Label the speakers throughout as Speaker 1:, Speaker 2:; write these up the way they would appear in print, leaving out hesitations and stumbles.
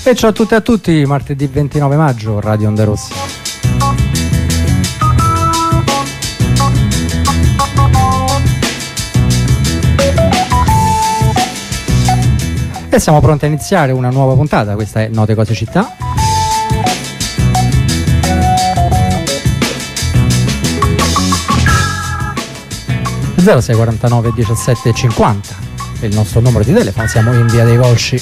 Speaker 1: E ciao a tutte e a tutti, martedì 29 maggio, Radio Onda Rossa. E siamo pronti a iniziare una nuova puntata, questa è Note Cose Città. (06 49 17 50) è il nostro numero di telefono, siamo in via dei Volsci.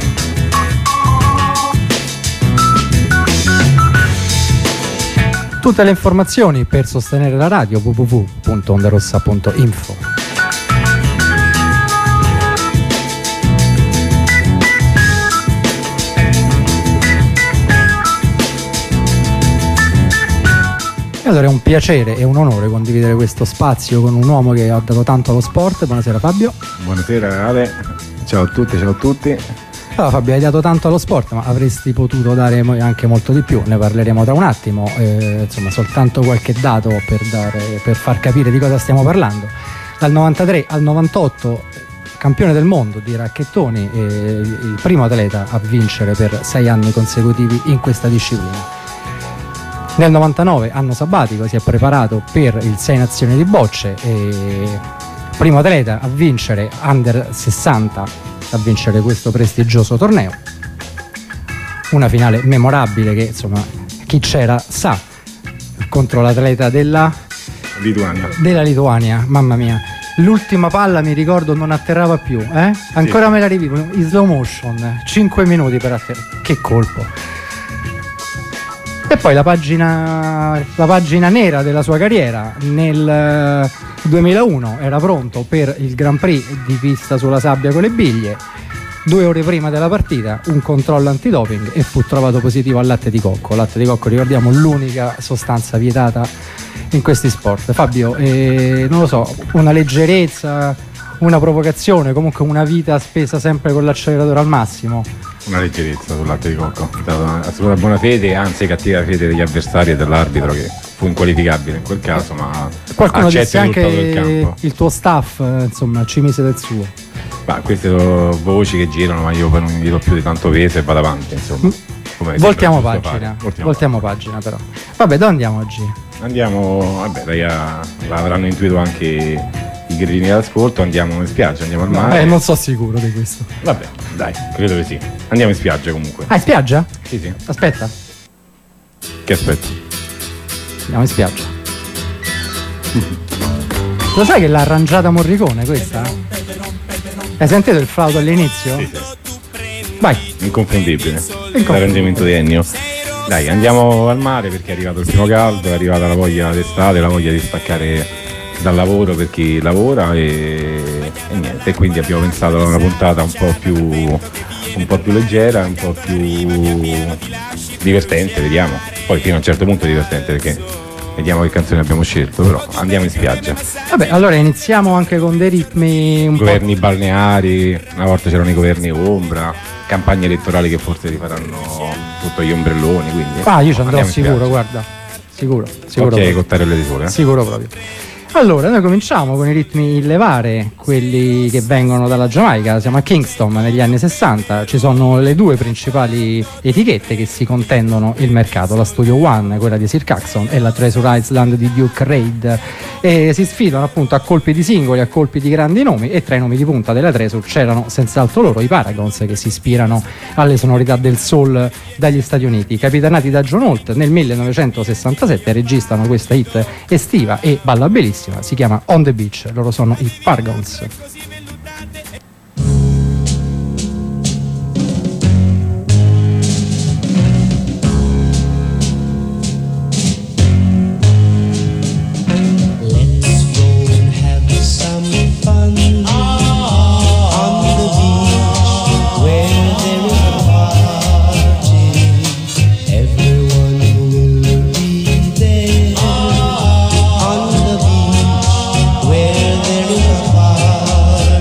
Speaker 1: Tutte le informazioni per sostenere la radio www.ondarossa.info. Allora è un piacere e un onore condividere questo spazio con un uomo che ha dato tanto allo sport. Buonasera Fabio.
Speaker 2: Buonasera Ale, ciao a tutti, ciao a tutti.
Speaker 1: Allora Fabio, hai dato tanto allo sport, ma avresti potuto dare anche molto di più, ne parleremo tra un attimo, insomma soltanto qualche dato per far capire di cosa stiamo parlando. Dal 93 al 98 campione del mondo di racchettoni, il primo atleta a vincere per 6 anni consecutivi in questa disciplina. Nel 99, anno sabbatico, si è preparato per il 6 Nazioni di bocce, primo atleta a vincere under 60, a vincere questo prestigioso torneo. Una finale memorabile che insomma chi c'era sa, contro l'atleta della Lituania, mamma mia. L'ultima palla, mi ricordo, non atterrava più, ancora sì. Me la rivivo in slow motion, 5 minuti per atterrare, che colpo. E poi la pagina nera della sua carriera. Nel 2001 era pronto per il Grand Prix di pista sulla sabbia con le biglie. 2 ore prima della partita un controllo antidoping e fu trovato positivo al latte di cocco. Latte di cocco, ricordiamo, l'unica sostanza vietata in questi sport. Fabio, non lo so, una leggerezza, una provocazione, comunque una vita spesa sempre con l'acceleratore al massimo.
Speaker 2: Una leggerezza sul latte di cocco, assoluta buona fede, anzi cattiva fede degli avversari e dell'arbitro, che fu inqualificabile in quel caso, ma
Speaker 1: qualcuno disse anche del campo. Il tuo staff insomma ci mise del suo.
Speaker 2: Ma queste sono voci che girano, ma io poi non gli do più di tanto peso e vado avanti, insomma.
Speaker 1: Voltiamo pagina però. Vabbè, dove andiamo oggi?
Speaker 2: Andiamo, l'avranno intuito anche i grillini d'ascolto, andiamo in spiaggia, andiamo al mare.
Speaker 1: Non so sicuro di questo.
Speaker 2: Vabbè, dai, credo che sì. Andiamo in spiaggia comunque.
Speaker 1: Ah, in spiaggia?
Speaker 2: Sì.
Speaker 1: Aspetta.
Speaker 2: Che aspetta?
Speaker 1: Andiamo in spiaggia. Lo sai che l'ha arrangiata Morricone questa? Hai sentito il flauto all'inizio?
Speaker 2: Sì.
Speaker 1: Vai.
Speaker 2: Inconfondibile. L'arrangiamento di Ennio. Dai, andiamo al mare perché è arrivato il primo caldo, è arrivata la voglia d'estate, la voglia di staccare dal lavoro per chi lavora e niente, quindi abbiamo pensato a una puntata un po' più leggera, un po' più divertente, vediamo. Poi fino a un certo punto è divertente perché vediamo che canzoni abbiamo scelto, però andiamo in spiaggia.
Speaker 1: Vabbè, allora iniziamo anche con dei ritmi
Speaker 2: governi balneari, una volta c'erano i governi ombra, campagne elettorali che forse rifaranno tutto gli ombrelloni, quindi
Speaker 1: io ci andrò sicuro, guarda, sicuro
Speaker 2: ok, con Tarelle di Sole,
Speaker 1: sicuro proprio. Allora, noi cominciamo con i ritmi in levare, quelli che vengono dalla Giamaica. Siamo a Kingston negli anni 60, ci sono le 2 principali etichette che si contendono il mercato, la Studio One, quella di Sir Caxton, e la Treasure Island di Duke Reid, e si sfidano appunto a colpi di singoli, a colpi di grandi nomi, e tra i nomi di punta della Treasure c'erano senz'altro loro, i Paragons, che si ispirano alle sonorità del soul dagli Stati Uniti. Capitanati da John Holt, nel 1967 registrano questa hit estiva e balla bellissima, si chiama On the Beach, loro sono i Paragons.
Speaker 3: Where there is a party.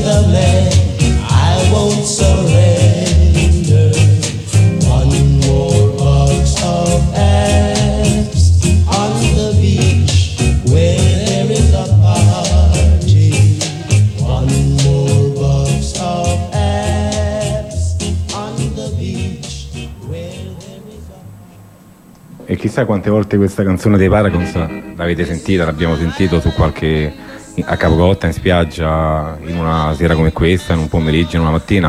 Speaker 3: the man, I won't surrender. One more box of apps on the beach where there is a party. One more box of apps on the beach where there is a party.
Speaker 2: E chissà quante volte questa canzone dei Paragons l'avete sentita, l'abbiamo sentito su qualche a Capocotta, in spiaggia, in una sera come questa, in un pomeriggio, in una mattina,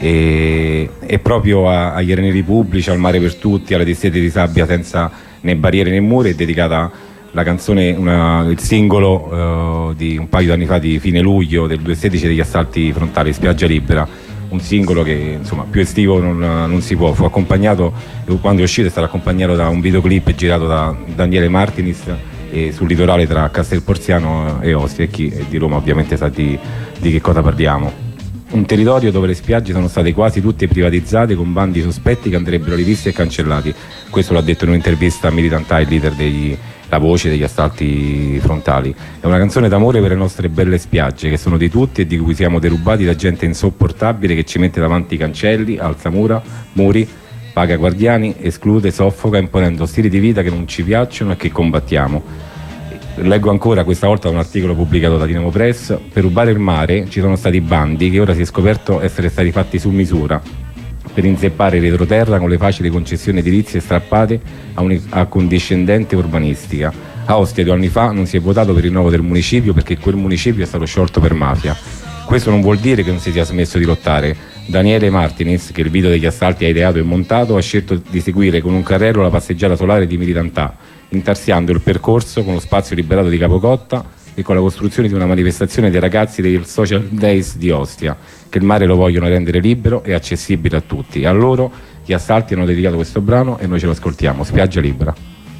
Speaker 2: e proprio agli areneri pubblici, al mare per tutti, alle distese di sabbia senza né barriere né muri. È dedicata la canzone, il singolo di un paio d'anni fa, di fine luglio del 2016, degli assalti frontali, Spiaggia Libera. Un singolo che insomma più estivo non si può. Fu accompagnato, quando è uscito, è stato accompagnato da un videoclip girato da Daniele Martinis sul litorale tra Castel Porziano e Ostia, e chi è di Roma ovviamente sa di che cosa parliamo. Un territorio dove le spiagge sono state quasi tutte privatizzate, con bandi sospetti che andrebbero rivisti e cancellati. Questo l'ha detto in un'intervista a Militantai, il leader la voce degli assalti frontali. È una canzone d'amore per le nostre belle spiagge, che sono di tutti e di cui siamo derubati da gente insopportabile che ci mette davanti i cancelli, alza muri, paga guardiani, esclude, soffoca, imponendo stili di vita che non ci piacciono e che combattiamo. Leggo ancora, questa volta, un articolo pubblicato da Dinamo Press: per rubare il mare ci sono stati bandi che ora si è scoperto essere stati fatti su misura per inzeppare il retroterra con le facili concessioni edilizie strappate a condiscendente urbanistica. A Ostia 2 anni fa non si è votato per il rinnovo del municipio perché quel municipio è stato sciolto per mafia. Questo non vuol dire che non si sia smesso di lottare. Daniele Martinis, che il video degli assalti ha ideato e montato, ha scelto di seguire con un carrello la passeggiata solare di Militantà, intarsiando il percorso con lo spazio liberato di Capocotta e con la costruzione di una manifestazione dei ragazzi del Social Days di Ostia, che il mare lo vogliono rendere libero e accessibile a tutti. A loro gli assalti hanno dedicato questo brano e noi ce lo ascoltiamo. Spiaggia Libera.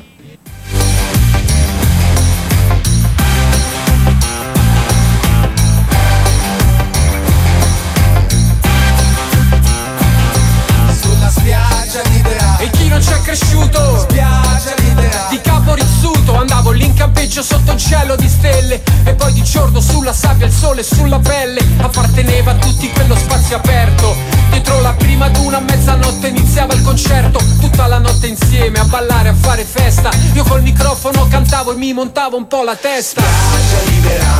Speaker 4: Sulla spiaggia libera, e chi non c'è cresciuto, spiaggia libera, di capo rizzuto andavo lì in campeggio sotto un cielo di stelle, e poi di giorno sulla sabbia il sole sulla pelle apparteneva a tutti quello spazio aperto. Dietro la prima duna a mezzanotte iniziava il concerto, tutta la notte insieme a ballare, a fare festa. Io col microfono cantavo e mi montavo un po' la testa.
Speaker 3: Spiaggia libera,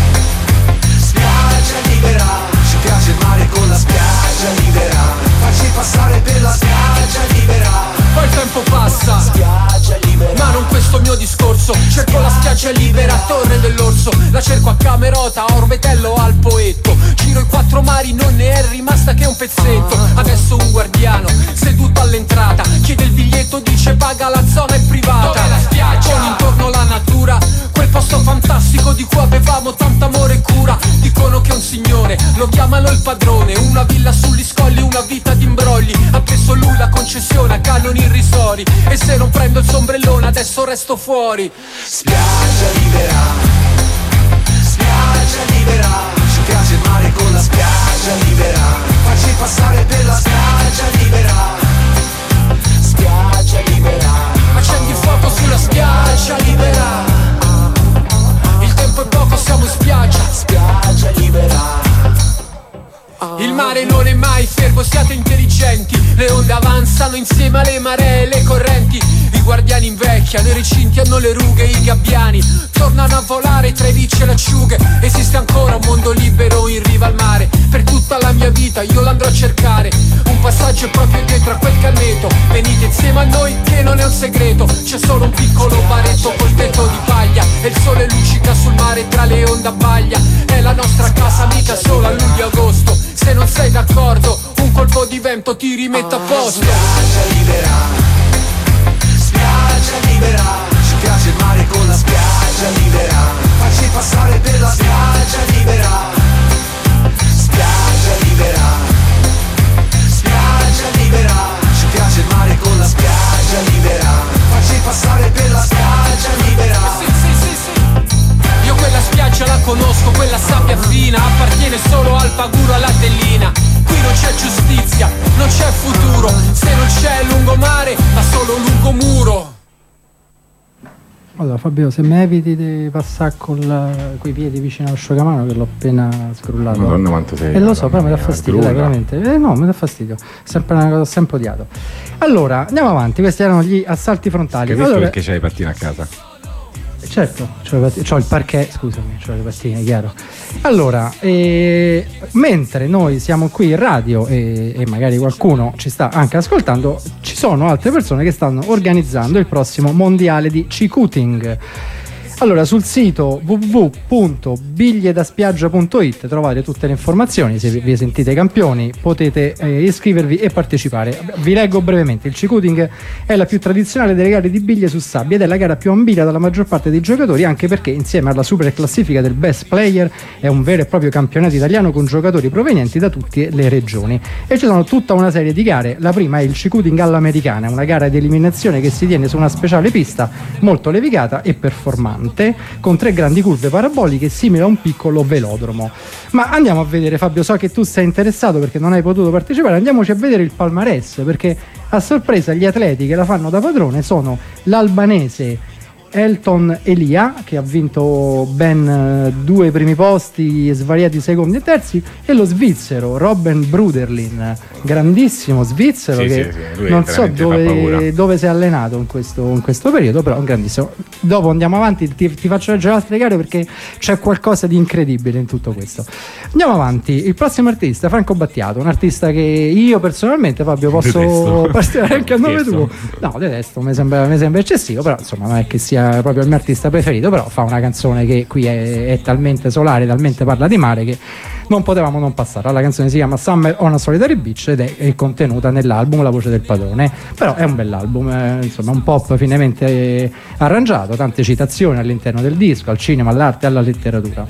Speaker 3: spiaggia libera, ci piace il mare con la spiaggia libera, facci passare per la spiaggia libera.
Speaker 4: Poi il tempo passa,
Speaker 3: spiaggia libera,
Speaker 4: ma non questo mio discorso. Cerco la spiaggia libera a Torre dell'Orso, la cerco a Camerota, a Orbetello, al Poetto. Giro i 4 mari, non ne è rimasta che un pezzetto. Adesso un guardiano, seduto all'entrata, chiede il biglietto, dice paga, la zona è privata. Dov'è la spiaggia? Con intorno la natura, quel posto fantastico di cui avevamo tanto amore e cura. Dicono che un signore, lo chiamano il padrone, una villa sugli scogli, una vita d'imbrogli. Ha preso lui la concessione a canoni irrisori, e se non prendo il sombrellone adesso resto fuori.
Speaker 3: Spiaggia libera, spiaggia libera, ci piace il mare con la spiaggia libera, facci passare per la spiaggia libera. Spiaggia libera,
Speaker 4: accendi il fuoco sulla spiaggia libera. Il tempo è poco, siamo in spiaggia.
Speaker 3: Spiaggia libera.
Speaker 4: Il mare non è mai fermo, siate intelligenti. Le onde avanzano insieme alle maree e le correnti. I guardiani invecchiano, i recinti hanno le rughe, i gabbiani tornano a volare tra i ricci e le acciughe. Esiste ancora un mondo libero in riva al mare. Per tutta la mia vita io l'andrò a cercare. Un passaggio è proprio dietro a quel canneto. Venite insieme a noi che non è un segreto. C'è solo un piccolo baretto col tetto di paglia, e il sole luccica sul mare tra le onde a baglia. È la nostra casa mica solo a luglio-agosto. Se non sei d'accordo, un colpo di vento ti rimette a posto.
Speaker 3: Spiaggia libera, spiaggia libera, ci piace il mare con la spiaggia libera, facci passare per la spiaggia libera. Spiaggia libera, spiaggia libera, ci piace il mare con la spiaggia libera, facci passare per la spiaggia libera.
Speaker 4: Io quella spiaggia la conosco, quella sabbia fina appartiene solo al paguro, alla tellina. Qui non c'è giustizia, non c'è futuro, se non c'è lungomare ma solo lungomuro.
Speaker 1: Allora Fabio, se mi eviti di passare con i piedi vicino all'asciugamano, che l'ho appena scrullato.
Speaker 2: Madonna quanto sei.
Speaker 1: Lo so, però mi dà fastidio, dai, veramente. No, mi dà fastidio. Sempre una cosa, ho sempre odiato. Allora, andiamo avanti, questi erano gli assalti frontali.
Speaker 2: Capisco
Speaker 1: allora,
Speaker 2: perché c'hai i pattini a casa.
Speaker 1: Certo, c'ho il parquet, scusami, c'ho le pattine, chiaro. Allora, mentre noi siamo qui in radio e magari qualcuno ci sta anche ascoltando, ci sono altre persone che stanno organizzando il prossimo mondiale di Cicuting. Allora, sul sito www.bigliedaspiaggia.it trovate tutte le informazioni. Se vi sentite campioni potete iscrivervi e partecipare. Vi leggo brevemente. Il Cicuting è la più tradizionale delle gare di biglie su sabbia ed è la gara più ambita dalla maggior parte dei giocatori, anche perché insieme alla super classifica del best player è un vero e proprio campionato italiano con giocatori provenienti da tutte le regioni. E ci sono tutta una serie di gare. La prima è il Cicuting all'americana, una gara di eliminazione che si tiene su una speciale pista molto levigata e performante, con 3 grandi curve paraboliche simili a un piccolo velodromo. Ma andiamo a vedere, Fabio, so che tu sei interessato perché non hai potuto partecipare, andiamoci a vedere il palmarès, perché a sorpresa gli atleti che la fanno da padrone sono l'albanese Elton Elia, che ha vinto ben 2 primi posti e svariati secondi e terzi, e lo svizzero Robben Bruderlin, grandissimo svizzero, che non so dove si è allenato in questo periodo, però un grandissimo. Dopo andiamo avanti, ti faccio leggere altre gare perché c'è qualcosa di incredibile in tutto questo. Andiamo avanti. Il prossimo artista, Franco Battiato, un artista che io personalmente, Fabio, posso partire anche a nome tuo. No, detesto, mi sembra eccessivo, però insomma non è che sia proprio il mio artista preferito, però fa una canzone che qui è talmente solare, talmente parla di mare, che non potevamo non passare. La canzone si chiama Summer on a Solitary Beach ed è contenuta nell'album La voce del padrone, però è un bell'album, insomma un pop finemente arrangiato, tante citazioni all'interno del disco, al cinema, all'arte e alla letteratura.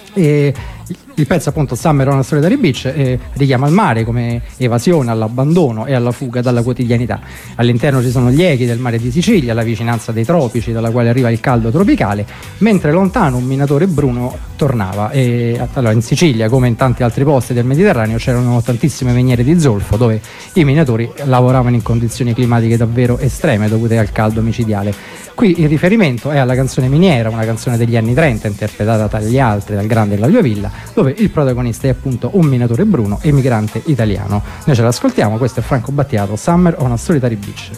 Speaker 1: E il pezzo, appunto, Summer on a Solitary Beach, richiama il mare come evasione all'abbandono e alla fuga dalla quotidianità. All'interno ci sono gli echi del mare di Sicilia, la vicinanza dei tropici dalla quale arriva il caldo tropicale, mentre lontano un minatore bruno tornava. E allora, in Sicilia, come in tanti altri posti del Mediterraneo, c'erano tantissime miniere di zolfo dove i minatori lavoravano in condizioni climatiche davvero estreme dovute al caldo micidiale. Qui il riferimento è alla canzone Miniera, una canzone degli anni 30 interpretata dagli altri, dal grande Eladio Villa, dove il protagonista è appunto un minatore bruno emigrante italiano. Noi ce l'ascoltiamo, questo è Franco Battiato, Summer on a Solitary Beach.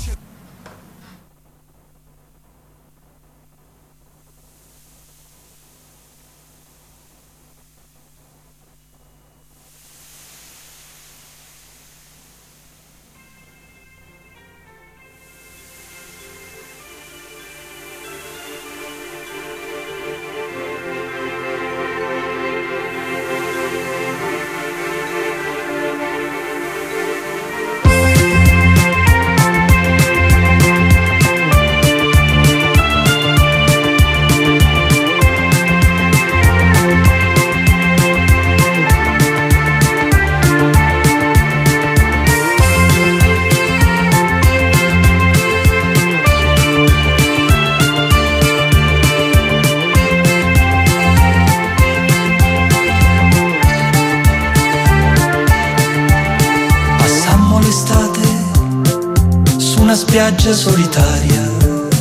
Speaker 3: Spiaggia solitaria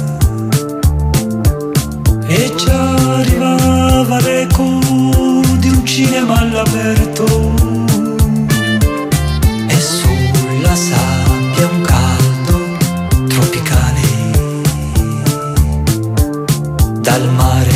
Speaker 3: e già arrivava l'eco di un cinema all'aperto e sulla sabbia un caldo tropicale dal mare.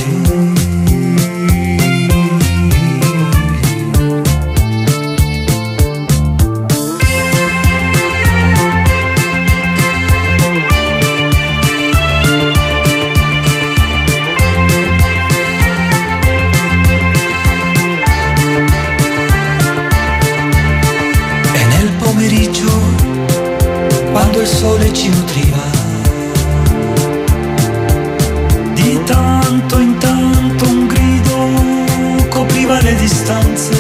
Speaker 3: Il sole ci nutriva, di tanto in tanto un grido copriva le distanze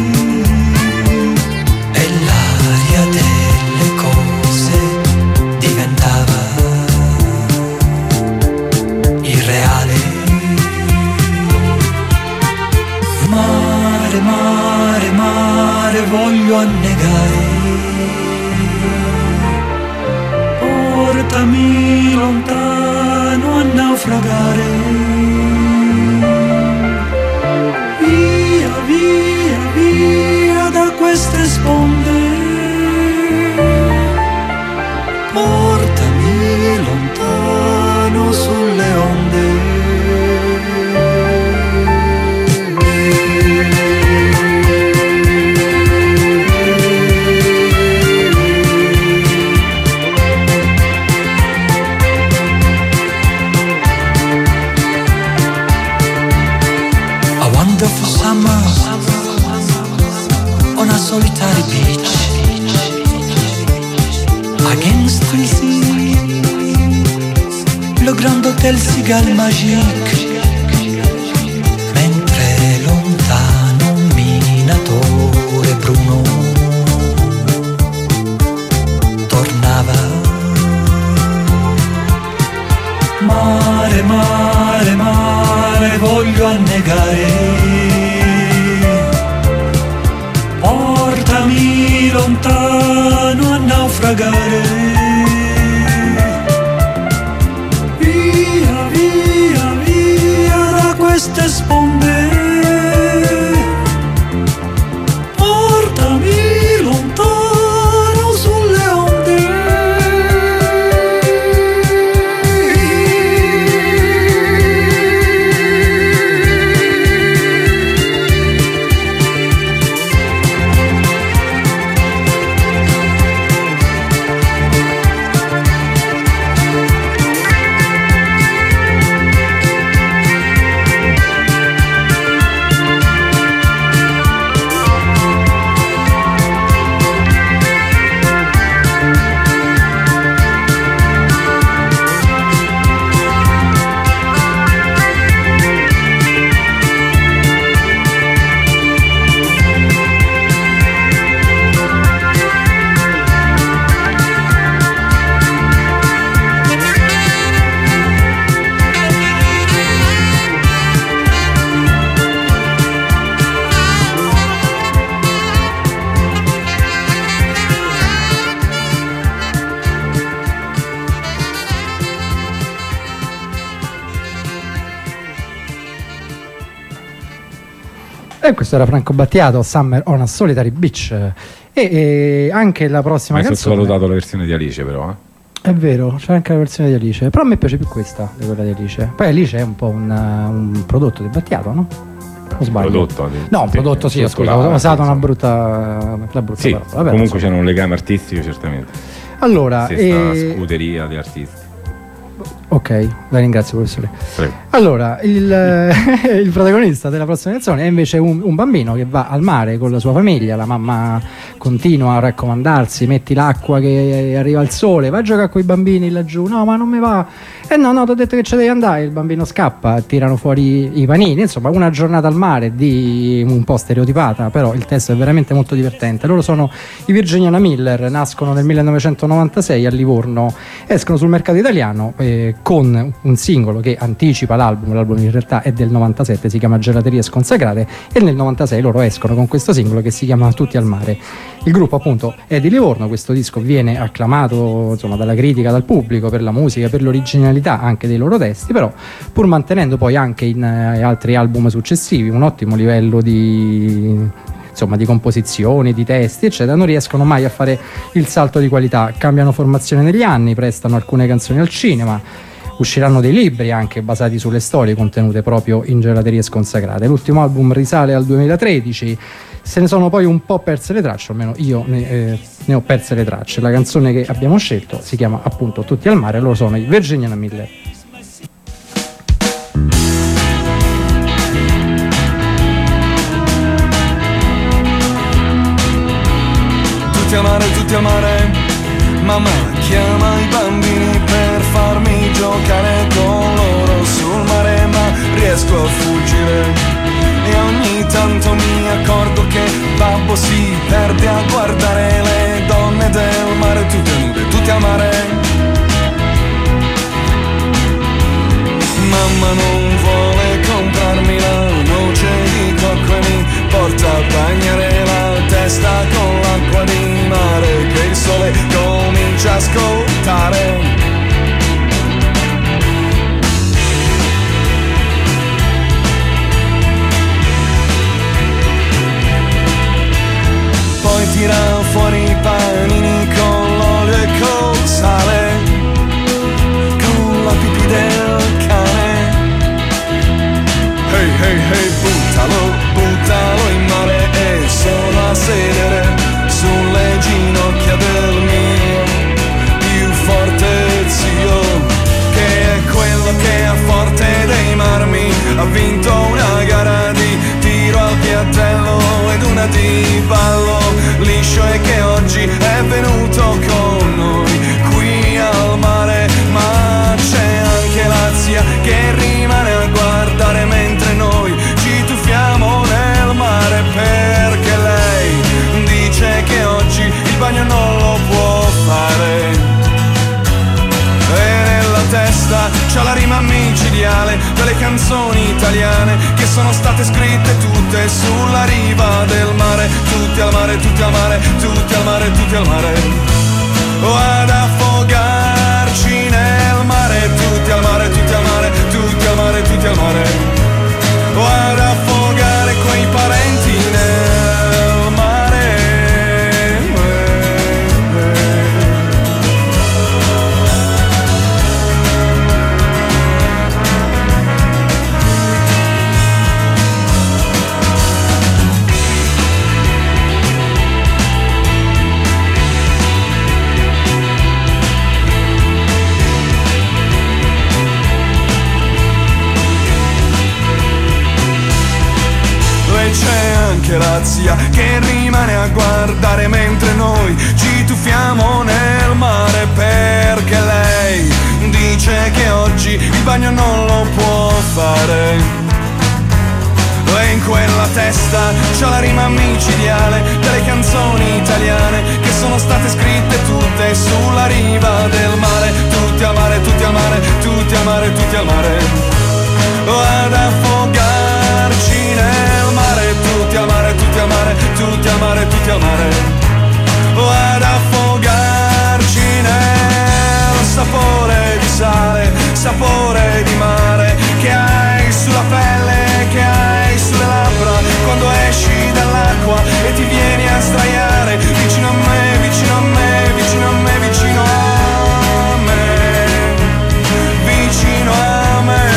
Speaker 3: e l'aria delle cose diventava irreale. Mare, mare, mare, voglio annegare, portami lontano a naufragare. Via, via, via da queste sponde, portami lontano sulle onde. Wonderful summer on a solitary beach against the sea, le grand hôtel Cigale Magique, mentre lontano un minatore bruno tornava. Mare, mare, mare, voglio annegare. Portami lontano a naufragare. Via, via, via da queste sponde. Portami lontano sulle onde.
Speaker 1: E questo era Franco Battiato, Summer on a Solitary Beach. E anche la prossima canzone.
Speaker 2: Ma hai sottovalutato la versione di Alice, però.
Speaker 1: È vero, c'è anche la versione di Alice. Però a me piace più questa di quella di Alice. Poi Alice è un po' un prodotto di Battiato, no? O sbaglio?
Speaker 2: Prodotto?
Speaker 1: No, un prodotto sì, scusa, ho usato una brutta
Speaker 2: sì,
Speaker 1: parola. Vabbè,
Speaker 2: comunque c'era un legame artistico, certamente.
Speaker 1: Allora,
Speaker 2: questa scuderia di artisti.
Speaker 1: Ok, la ringrazio professore.
Speaker 2: Prego.
Speaker 1: Allora, il protagonista della prossima canzone è invece un bambino che va al mare con la sua famiglia. La mamma continua a raccomandarsi: metti l'acqua che arriva il sole, vai a giocare con i bambini laggiù. No, ma non mi va. No, ti ho detto che ci devi andare. Il bambino scappa, tirano fuori i panini. Insomma, una giornata al mare di un po' stereotipata, però il testo è veramente molto divertente. Loro sono i Virginia Miller, nascono nel 1996 a Livorno, escono sul mercato italiano con un singolo che anticipa l'album in realtà è del 97, si chiama Gelaterie Sconsacrate, e nel 96 loro escono con questo singolo che si chiama Tutti al mare. Il gruppo appunto è di Livorno, questo disco viene acclamato insomma dalla critica, dal pubblico, per la musica, per l'originalità anche dei loro testi, però pur mantenendo poi anche in altri album successivi un ottimo livello di composizioni, di testi eccetera, non riescono mai a fare il salto di qualità. Cambiano formazione negli anni, prestano alcune canzoni al cinema, usciranno dei libri anche basati sulle storie contenute proprio in Gelaterie Sconsacrate. L'ultimo album risale al 2013, se ne sono poi un po' perse le tracce, almeno io ne ho perse le tracce. La canzone che abbiamo scelto si chiama appunto Tutti al mare, loro sono i Virginia Miller.
Speaker 3: Tutti a mare, mamma chiama i bambini per farmi giocare con loro sul mare, ma riesco a fuggire e ogni tanto mi accorgo che babbo si perde a guardare le donne del mare tutte nude, tutte a mare. Mamma non vuole comprarmi la noce di cocco e mi porta a bagnare la testa con l'acqua di mare che il sole comincia a scottare. tira fuori i panini con l'olio e col sale, con la pipì del cane. Hey hey hey, buttalo in mare e sono a sedere sulle ginocchia del mio più forte zio, che è quello che a Forte dei Marmi ha vinto una gara di tiro al piattello ed una di ballo liscio, e che oggi è venuto con noi qui al mare. Ma c'è anche la zia che rimane a guardare mentre noi ci tuffiamo nel mare, perché lei dice che oggi il bagno non lo può fare. E nella testa c'ha la rima micidiale delle canzoni italiane che sono state scritte tutte sulla riva del mare. Tutti al mare, tutti al mare, tutti al mare, tutti al mare, o ad affogarci nel mare. Tutti al mare, tutti al mare, tutti al mare, tutti al mare, o ad affogare quei parenti nel mare. C'è anche la zia che rimane a guardare mentre noi ci tuffiamo nel mare, perché lei dice che oggi il bagno non lo può fare. E in quella testa c'ha la rima micidiale delle canzoni italiane che sono state scritte tutte sulla riva del mare. Tutti al mare, tutti al mare, tutti al mare, tutti al mare, o ad affogarci nel mare. Tutti al mare, tutti al mare, tutti al mare, tutti al mare, o ad affogarci nel sapore di sale, sapore di mare che hai sulla pelle, che hai sulle labbra quando esci dall'acqua e ti vieni a sdraiare vicino a me, vicino a me, vicino a me, vicino a me, vicino a me.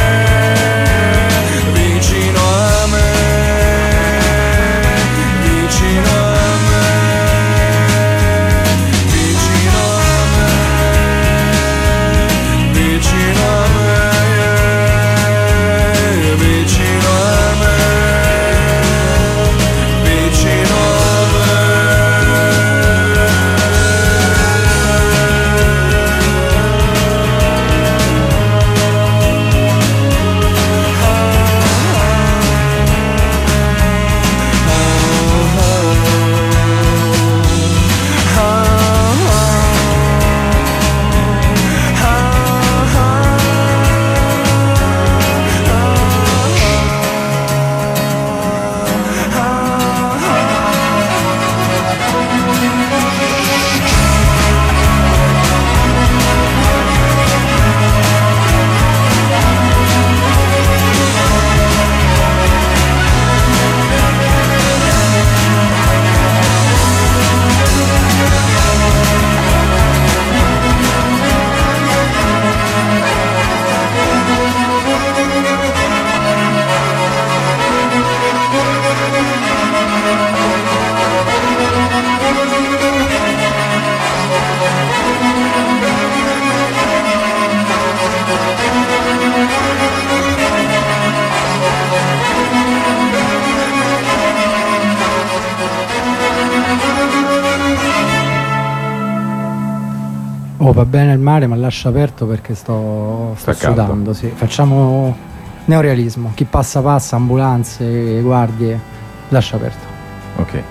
Speaker 1: Oh, va bene il mare, ma lascia aperto perché sto sudando. Sì. Facciamo neorealismo. Chi passa passa, ambulanze, guardie, lascia aperto.
Speaker 2: Ok,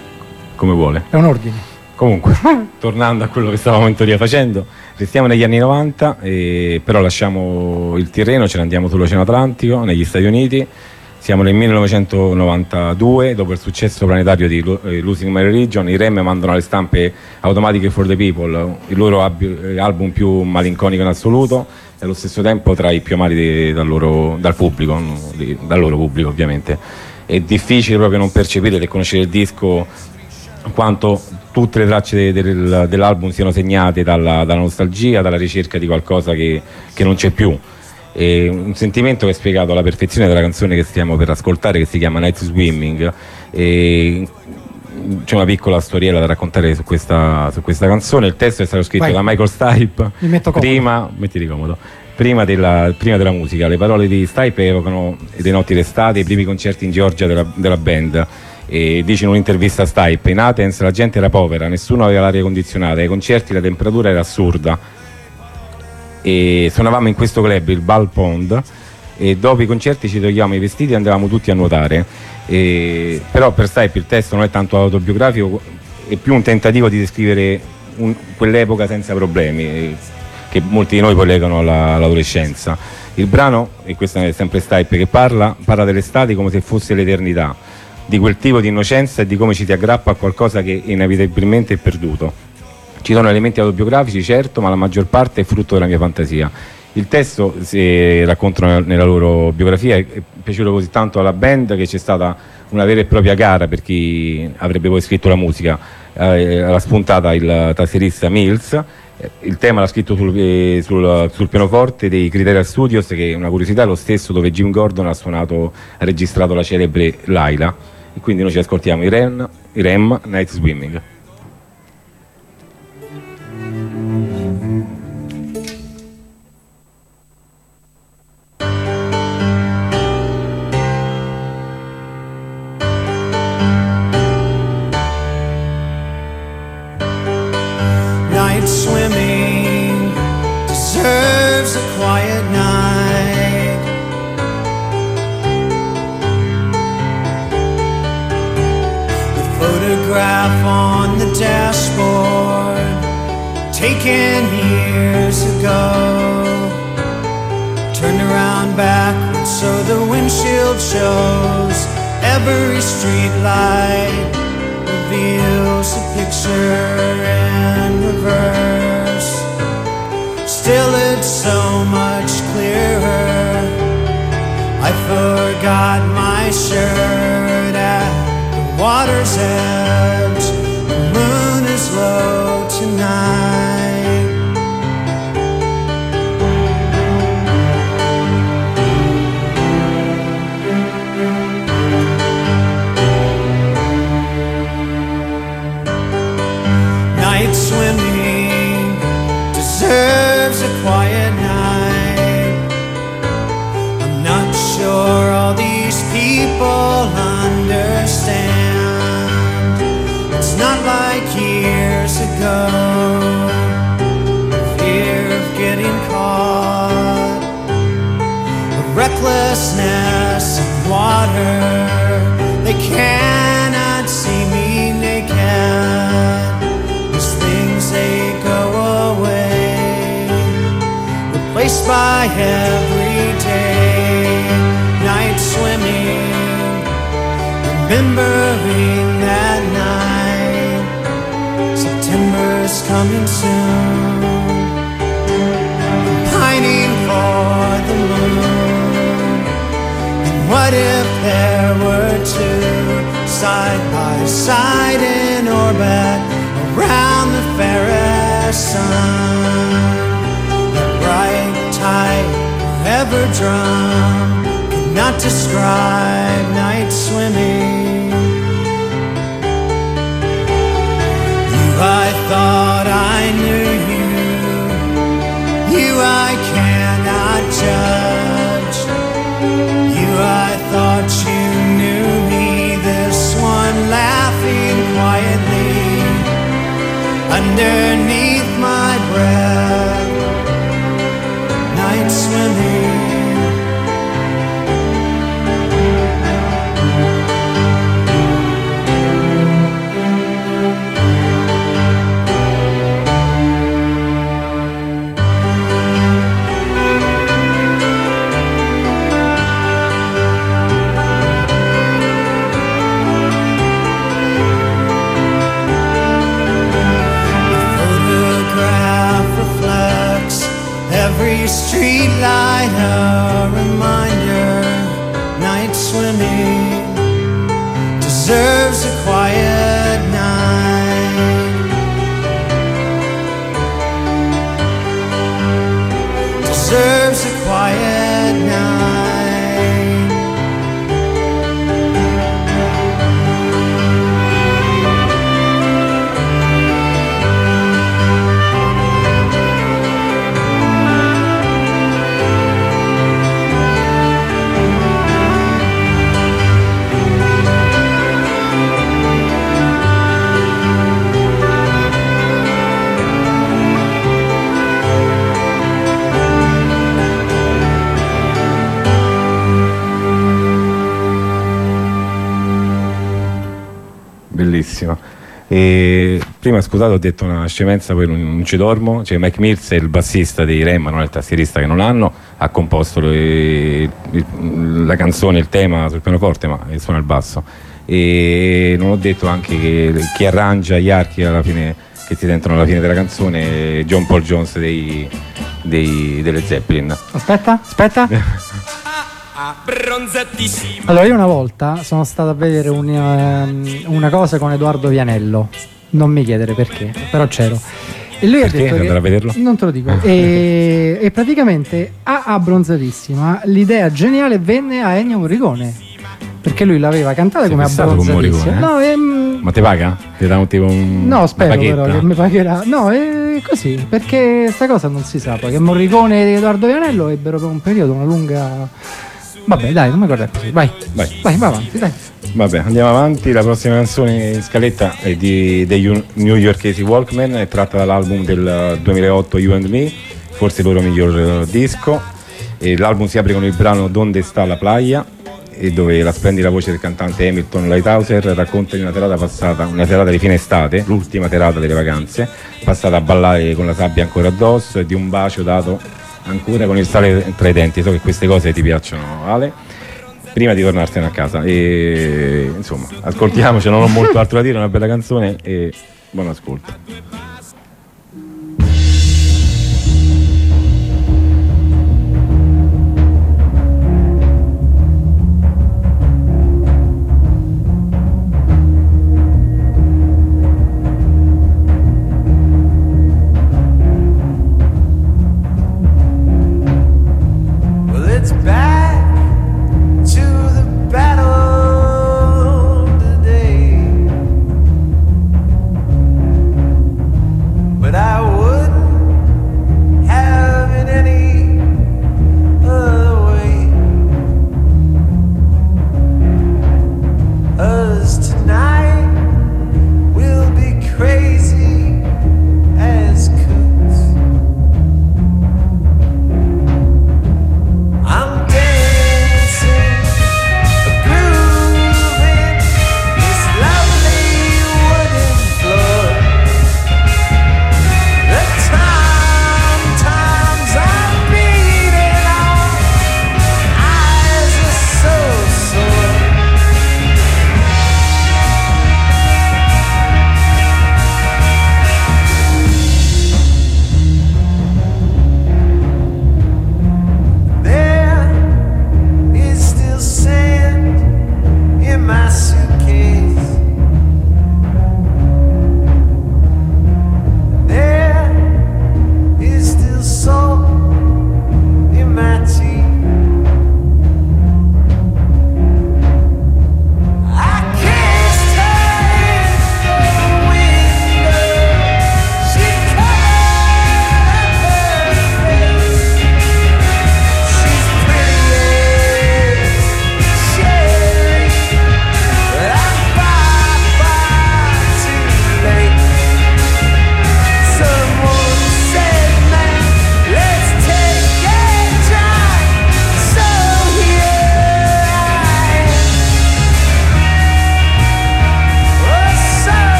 Speaker 2: come vuole.
Speaker 1: È un ordine.
Speaker 2: Comunque, tornando a quello che stavamo in teoria facendo, restiamo negli anni 90, però lasciamo il Tirreno, ce ne andiamo sull'Oceano Atlantico, negli Stati Uniti. Siamo nel 1992, dopo il successo planetario di Losing My Religion, i Rem mandano alle stampe Automatic for the People, il loro album più malinconico in assoluto e allo stesso tempo tra i più amati dal pubblico, dal loro pubblico ovviamente. È difficile proprio non percepire, se conoscete il disco, quanto tutte le tracce dell'album siano segnate dalla nostalgia, dalla ricerca di qualcosa che non c'è più. E un sentimento che è spiegato alla perfezione dalla canzone che stiamo per ascoltare, che si chiama Night Swimming. E c'è una piccola storiella da raccontare su questa canzone. Il testo è stato scritto da Michael Stipe prima della musica. Le parole di Stipe evocano le notti d'estate, i primi concerti in Georgia della band. E dice in un'intervista a Stipe: in Athens la gente era povera, nessuno aveva l'aria condizionata, ai concerti la temperatura era assurda e suonavamo in questo club, il Ball Pond, e dopo i concerti ci togliamo i vestiti e andavamo tutti a nuotare. Però per Stipe il testo non è tanto autobiografico, è più un tentativo di descrivere quell'epoca senza problemi, che molti di noi poi legano all'adolescenza. Il brano, e questo è sempre Stipe che parla dell'estate come se fosse l'eternità, di quel tipo di innocenza e di come ci si aggrappa a qualcosa che inevitabilmente è perduto. Ci sono elementi autobiografici, certo, ma la maggior parte è frutto della mia fantasia. Il testo, si raccontano nella loro biografia, è piaciuto così tanto alla band che c'è stata una vera e propria gara per chi avrebbe poi scritto la musica. L'ha spuntata il tastierista Mills. Il tema l'ha scritto sul pianoforte dei Criteria Studios, che è una curiosità, è lo stesso dove Jim Gordon ha registrato la celebre Laila. E quindi noi ci ascoltiamo i Rem Night Swimming.
Speaker 3: Night swimming deserves a quiet night. The photograph on the dashboard, taken years ago, turned around backwards so the windshield shows every street light reveals a picture in reverse. Still it's so much clearer. I forgot my shirt at the water's edge. The moon is low tonight. Night swimming deserves a quiet night. I'm not sure all these people understand. It's not like years ago, fear of getting caught, a recklessness in water. They cannot see me naked. They go away, replaced by everyday night swimming, remembering that night. September's coming soon, I'm pining for the moon. And what if there were two side by side in orbit around the fairest sun? That bright tide ever drum could not describe night swimming. You, I thought I knew you. You, I cannot judge. You, I thought you knew me. This one laughing quietly underneath my breath. Night swimming. Every street light a reminder. Night swimming deserves a quiet night.
Speaker 2: bellissimo. E prima, scusate, ho detto una scemenza, poi non ci dormo. Cioè, Mike Mills è il bassista dei Rem, non è il tastierista, che non hanno, ha composto la canzone, il tema sul pianoforte, ma suona il basso. E non ho detto anche che chi arrangia gli archi alla fine, che si sentono alla fine della canzone, John Paul Jones delle Zeppelin.
Speaker 1: Aspetta. Allora, io una volta sono stato a vedere una cosa con Edoardo Vianello, non mi chiedere perché, però c'ero. E lui
Speaker 2: perché?
Speaker 1: Ha detto
Speaker 2: a vederlo?
Speaker 1: Non te lo dico. E praticamente a Abbronzatissima l'idea geniale venne a Ennio Morricone, perché lui l'aveva cantata come Abbronzatissima. No,
Speaker 2: ma te paga? Ti dà un tipo
Speaker 1: no, spero però che mi pagherà. No, è così, perché sta cosa non si sa. Poi che Morricone e Edoardo Vianello ebbero per un periodo una lunga... Vabbè, dai, non mi guardare così, vai avanti, dai.
Speaker 2: Vabbè, andiamo avanti. La prossima canzone in scaletta è dei newyorkesi Walkmen, è tratta dall'album del 2008 You and Me, forse il loro miglior disco. E l'album si apre con il brano Donde sta la playa, e dove la splendida voce del cantante Hamilton Lighthouser racconta di una serata passata, una serata di fine estate, l'ultima serata delle vacanze, passata a ballare con la sabbia ancora addosso, e di un bacio dato ancora con il sale tra i denti. So che queste cose ti piacciono, Ale, prima di tornarsene a casa. E insomma, ascoltiamoci, non ho molto altro da dire, una bella canzone e buon ascolto.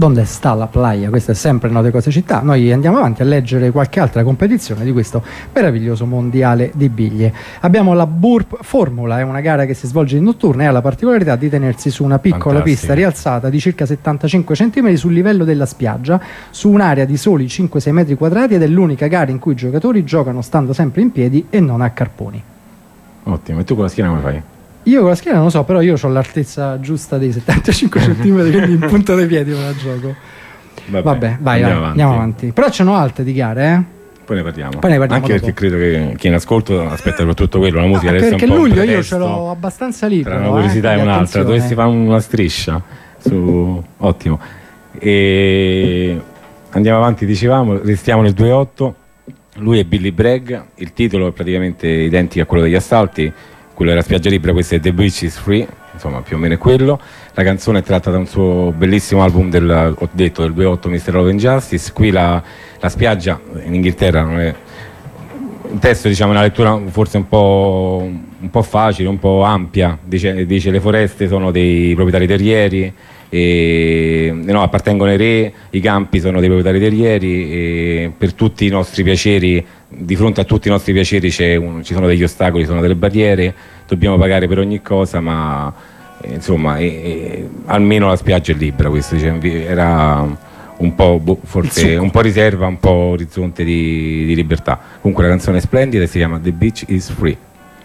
Speaker 1: Donde sta la playa? Questa è sempre Note Cose Città. Noi andiamo avanti a leggere qualche altra competizione di questo meraviglioso mondiale di biglie. Abbiamo la Burp Formula, è una gara che si svolge in notturna e ha la particolarità di tenersi su una piccola pista rialzata di circa 75 cm sul livello della spiaggia, su un'area di soli 5-6 metri quadrati, ed è l'unica gara in cui i giocatori giocano stando sempre in piedi e non a carponi.
Speaker 2: Ottimo, e tu con la schiena come fai?
Speaker 1: Io con la schiena non lo so, però io ho l'altezza giusta dei 75 cm, quindi in punta dei piedi me la gioco. Vabbè, vai, andiamo avanti. Però ce n'ho altre di gare,
Speaker 2: Poi ne parliamo.
Speaker 1: Anche
Speaker 2: dopo. Perché credo che chi in ascolto aspetta soprattutto quello, la musica resta un po'
Speaker 1: perché luglio
Speaker 2: un
Speaker 1: io ce l'ho abbastanza libero.
Speaker 2: Tra una curiosità e un'altra, dovresti fare una striscia su... Ottimo. E andiamo avanti, dicevamo, restiamo nel 2-8. Lui è Billy Bragg, il titolo è praticamente identico a quello degli assalti. Quello era Spiaggia Libera, questo è The Beach is Free, insomma più o meno è quello. La canzone è tratta da un suo bellissimo album del 2-8, Mr. Love and Justice. Qui la spiaggia in Inghilterra non è... Il testo, diciamo, è una lettura forse un po' facile, un po' ampia. Dice le foreste sono dei proprietari terrieri, appartengono ai re, i campi sono dei proprietari terrieri, e per tutti i nostri piaceri, di fronte a tutti i nostri piaceri ci sono degli ostacoli, sono delle barriere, dobbiamo pagare per ogni cosa, ma insomma almeno la spiaggia è libera. Questo era un po' forse un po' riserva, un po' orizzonte di libertà. Comunque la canzone è splendida e si chiama The Beach is Free.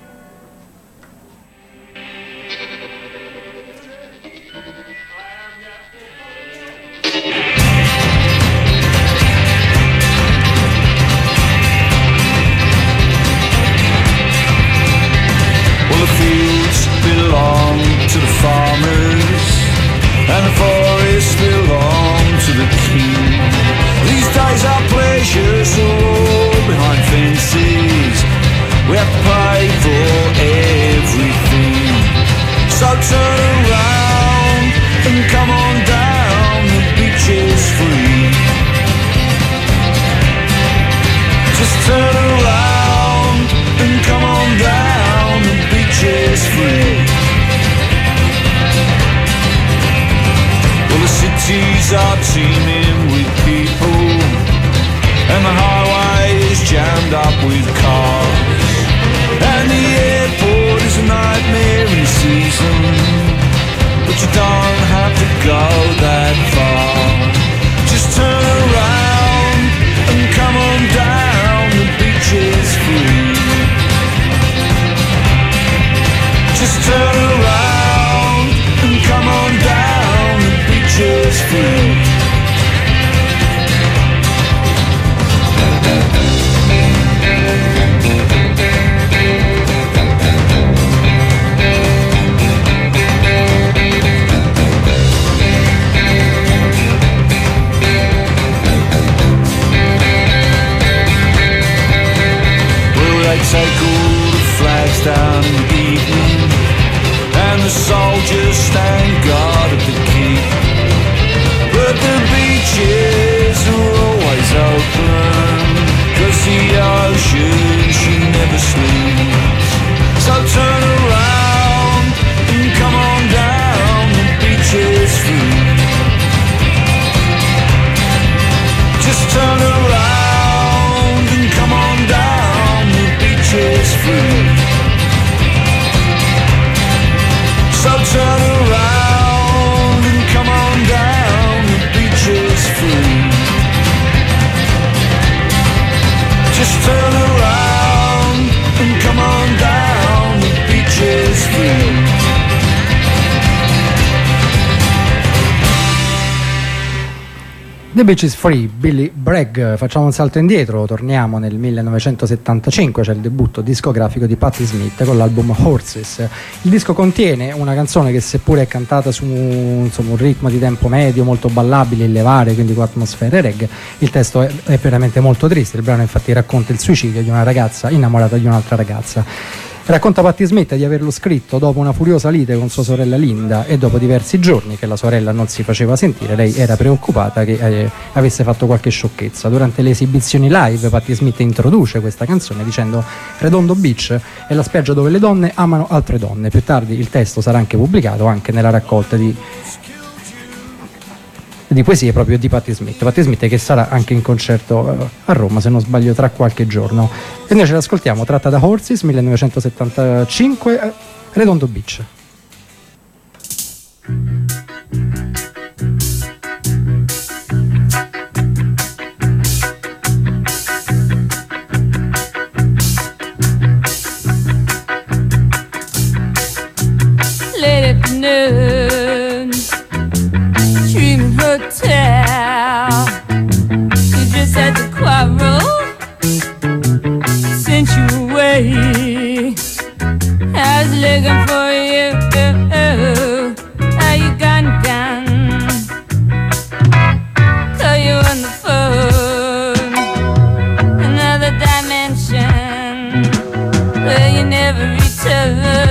Speaker 3: Are teeming with people, and the highway is jammed up with cars, and the airport is a nightmare in season, but you don't have to go that far. Just turn around and come on down, the beach is free. Just turn around and come on down, the beach is free. Take all the flags down in the evening, and the soldiers stand guard at the keep, but the beaches are always open, 'cause the ocean, she never sleeps. So turn around and come on down, the beach is free. Just turn around and come on down, is free. So turn around and come on down, the beach is free. Just turn around and come on down, the beach is free.
Speaker 1: The Beach is Free, Billy Bragg. Facciamo un salto indietro, torniamo nel 1975, c'è il debutto discografico di Patti Smith con l'album Horses. Il disco contiene una canzone che, seppure è cantata su un ritmo di tempo medio, molto ballabile, illevare, quindi con atmosfere reggae, il testo è veramente molto triste. Il brano infatti racconta il suicidio di una ragazza innamorata di un'altra ragazza. Racconta Patti Smith di averlo scritto dopo una furiosa lite con sua sorella Linda, e dopo diversi giorni che la sorella non si faceva sentire, lei era preoccupata che avesse fatto qualche sciocchezza. Durante le esibizioni live Patti Smith introduce questa canzone dicendo: Redondo Beach è la spiaggia dove le donne amano altre donne. Più tardi il testo sarà anche pubblicato anche nella raccolta di di poesie proprio di Patti Smith. Patti Smith che sarà anche in concerto a Roma, se non sbaglio, tra qualche giorno. E noi ce l'ascoltiamo, tratta da Horses, 1975, Redondo Beach.
Speaker 5: Afternoon, Dreaming Hotel. You just had to quarrel, sent you away. I was looking for you. How you gone? Call you on the phone, another dimension where you never returned.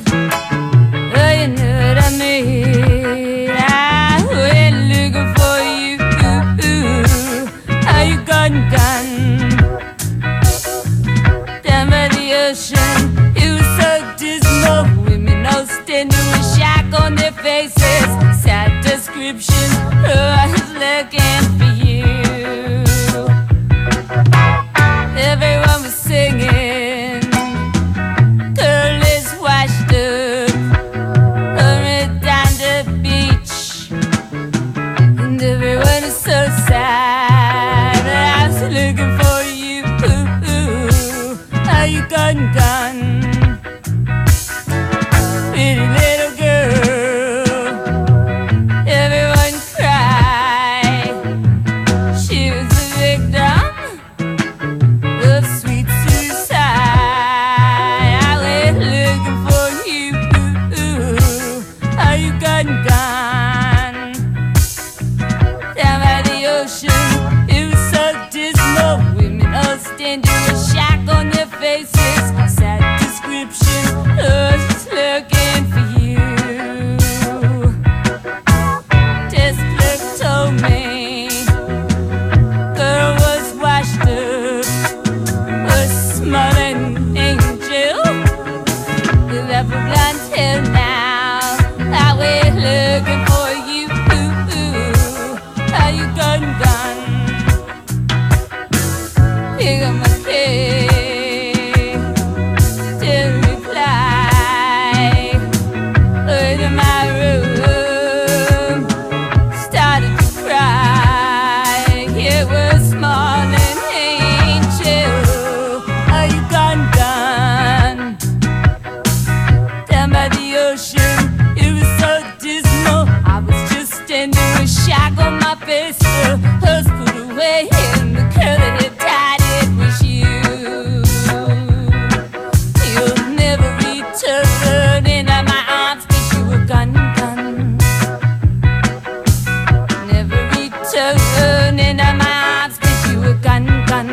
Speaker 5: On their faces, sad description. I was looking for you. Everyone was singing. Girl is washed up, hurried down the beach, and everyone is so sad. I was looking for you. Are you gone? Pretty little girl. Everyone cried. She was a victim of sweet suicide. I went looking for you. Are you gone? Down by the ocean, it was so dismal. Women all standing with shock on their faces. Sad description. I was just looking for you. Girl was washed up, a smiling angel with a blonde hair now. I went looking for you. Are you gone? Pick up my key, didn't reply. Went in my room, started to cry. It was smiling angel. Are you gone? Down by the ocean, it was so dismal. I was just standing with shock on my face. The hers put away and the curl that had tied it was you. You'll never return into my arms 'cause you were gone. Never return into my arms 'cause you were gone.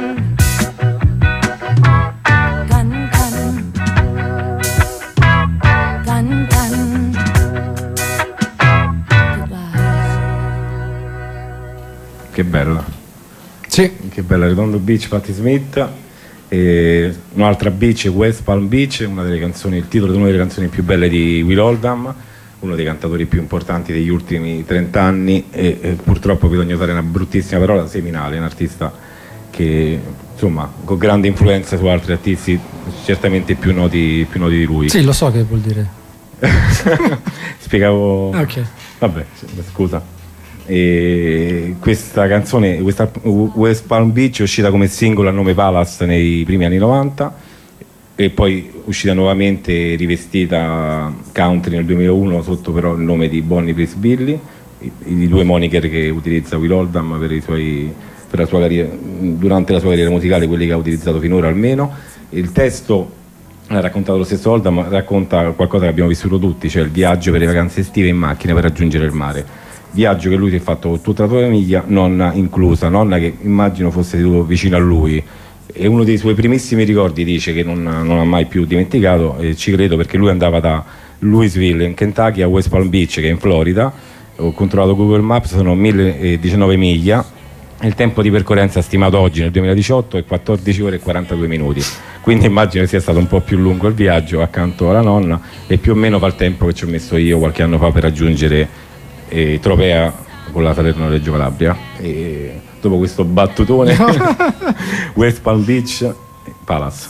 Speaker 2: Che bella.
Speaker 1: Sì.
Speaker 2: Che bella, Redondo Beach, Patti Smith. E un'altra beach, West Palm Beach, una delle canzoni, il titolo di una delle canzoni più belle di Will Oldham, uno dei cantatori più importanti degli ultimi 30 anni e purtroppo bisogna usare una bruttissima parola, seminale, un artista che insomma con grande influenza su altri artisti certamente più noti di lui.
Speaker 1: Sì, lo so che vuol dire.
Speaker 2: Spiegavo.
Speaker 1: Ok.
Speaker 2: Vabbè, scusa. E questa canzone, questa West Palm Beach, è uscita come singolo a nome Palace nei primi anni 90 e poi uscita nuovamente rivestita country nel 2001 sotto però il nome di Bonnie Prince Billy, i due moniker che utilizza Will Oldham per la sua carriera, durante la sua carriera musicale, quelli che ha utilizzato finora almeno. Il testo ha raccontato lo stesso Oldham, racconta qualcosa che abbiamo vissuto tutti, cioè il viaggio per le vacanze estive in macchina per raggiungere il mare. Viaggio che lui si è fatto con tutta la sua famiglia, nonna inclusa, nonna che immagino fosse vicino a lui, e uno dei suoi primissimi ricordi dice che non ha mai più dimenticato, e ci credo perché lui andava da Louisville in Kentucky a West Palm Beach, che è in Florida. Ho controllato Google Maps, sono 1019 miglia e il tempo di percorrenza stimato oggi nel 2018 è 14 ore e 42 minuti, quindi immagino che sia stato un po' più lungo il viaggio accanto alla nonna, e più o meno fa il tempo che ci ho messo io qualche anno fa per raggiungere Tropea con la Salerno-Reggio Calabria, e dopo questo battutone West Palm Beach Palace.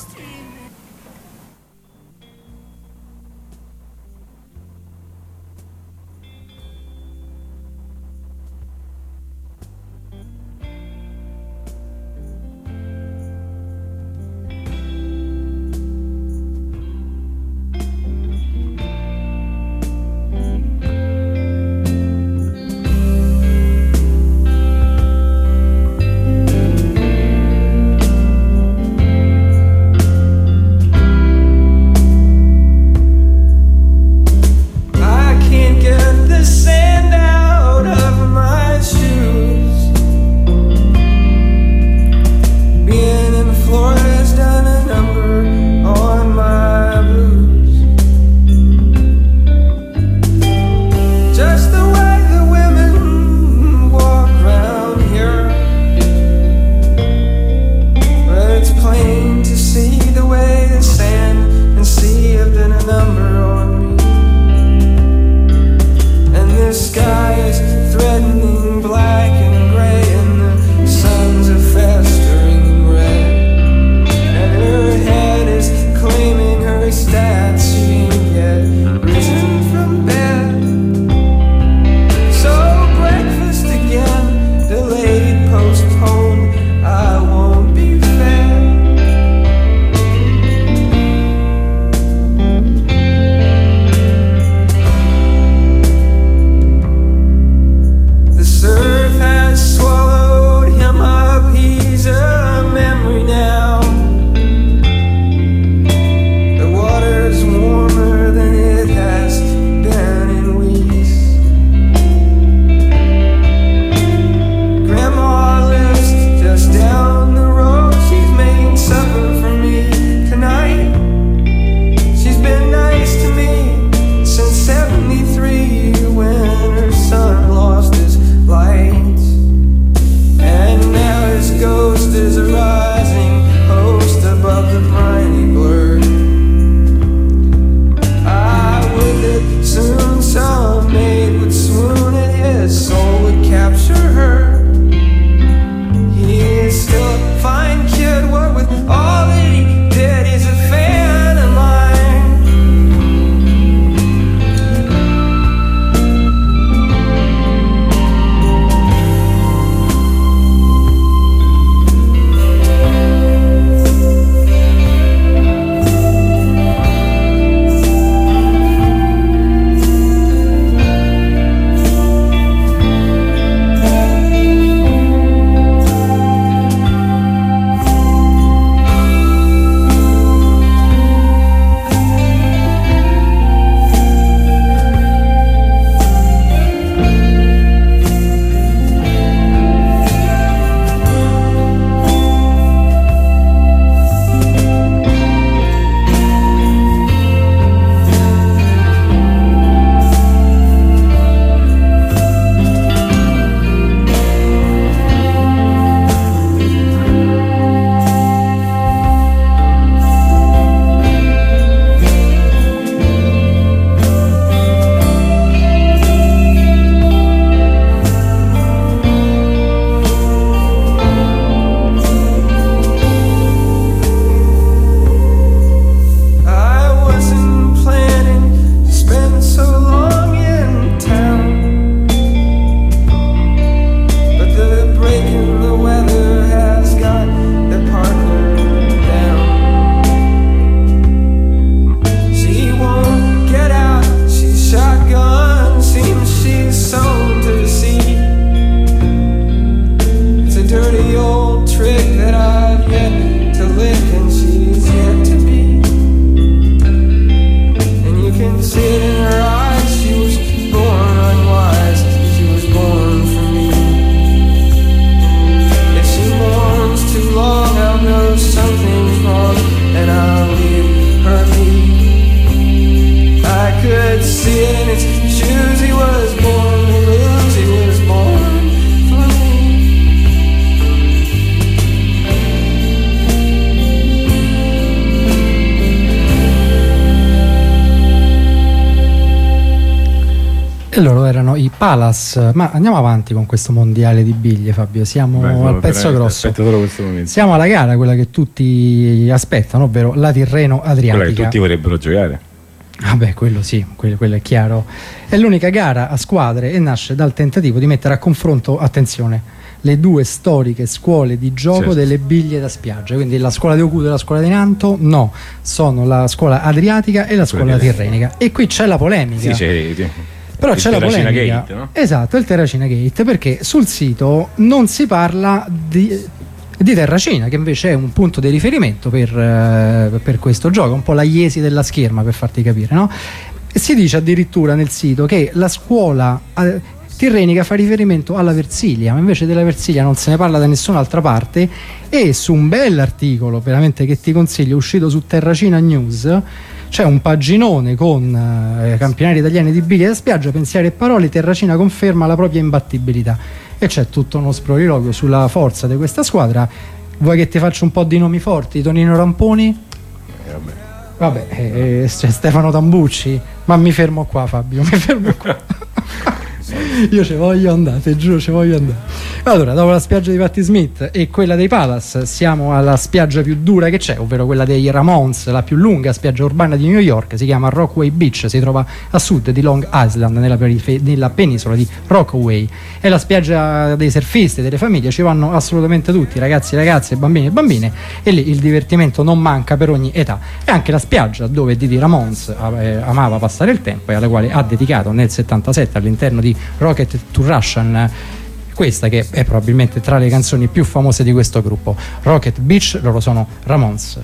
Speaker 1: E loro erano i Palace. Ma andiamo avanti con questo mondiale di biglie, Fabio. Siamo al pezzo grosso. Siamo alla gara, quella che tutti aspettano, ovvero la Tirreno Adriatica.
Speaker 2: Quella che tutti vorrebbero giocare.
Speaker 1: Vabbè, quello sì, quello è chiaro. È l'unica gara a squadre e nasce dal tentativo di mettere a confronto, attenzione, le due storiche scuole di gioco delle biglie da spiaggia. Quindi la scuola di Ocuto e la scuola di Nanto no, sono la scuola adriatica e la scuola tirrenica. E qui c'è la polemica. Però c'è la polemica. Gate, no? Esatto, il Terracina Gate, perché sul sito non si parla di Terracina, che invece è un punto di riferimento per questo gioco, un po' la Iesi della scherma, per farti capire, no? E si dice addirittura nel sito che la scuola tirrenica fa riferimento alla Versilia, ma invece della Versilia non se ne parla da nessun'altra parte. E su un bell'articolo veramente che ti consiglio, uscito su Terracina News, c'è un paginone con campionati italiani di biglie da spiaggia, pensieri e parole. Terracina conferma la propria imbattibilità, e c'è tutto uno sproloquio sulla forza di questa squadra. Vuoi che ti faccia un po' di nomi forti? Tonino Ramponi? Vabbè, c'è Stefano Tambucci. Ma mi fermo qua, Fabio, mi fermo qua. Io ci voglio andare, te giuro, ci voglio andare. Allora, dopo la spiaggia di Patti Smith e quella dei Palace, siamo alla spiaggia più dura che c'è, ovvero quella dei Ramones, la più lunga spiaggia urbana di New York. Si chiama Rockaway Beach, si trova a sud di Long Island, nella penisola di Rockaway. È la spiaggia dei surfisti, delle famiglie, ci vanno assolutamente tutti, ragazzi, ragazze, bambini e bambine, e lì il divertimento non manca per ogni età. È anche la spiaggia dove Didi Ramones amava passare il tempo, e alla quale ha dedicato nel 77, all'interno di Rocket to Russian, questa che è probabilmente tra le canzoni più famose di questo gruppo, Rocket Beach. Loro sono Ramones.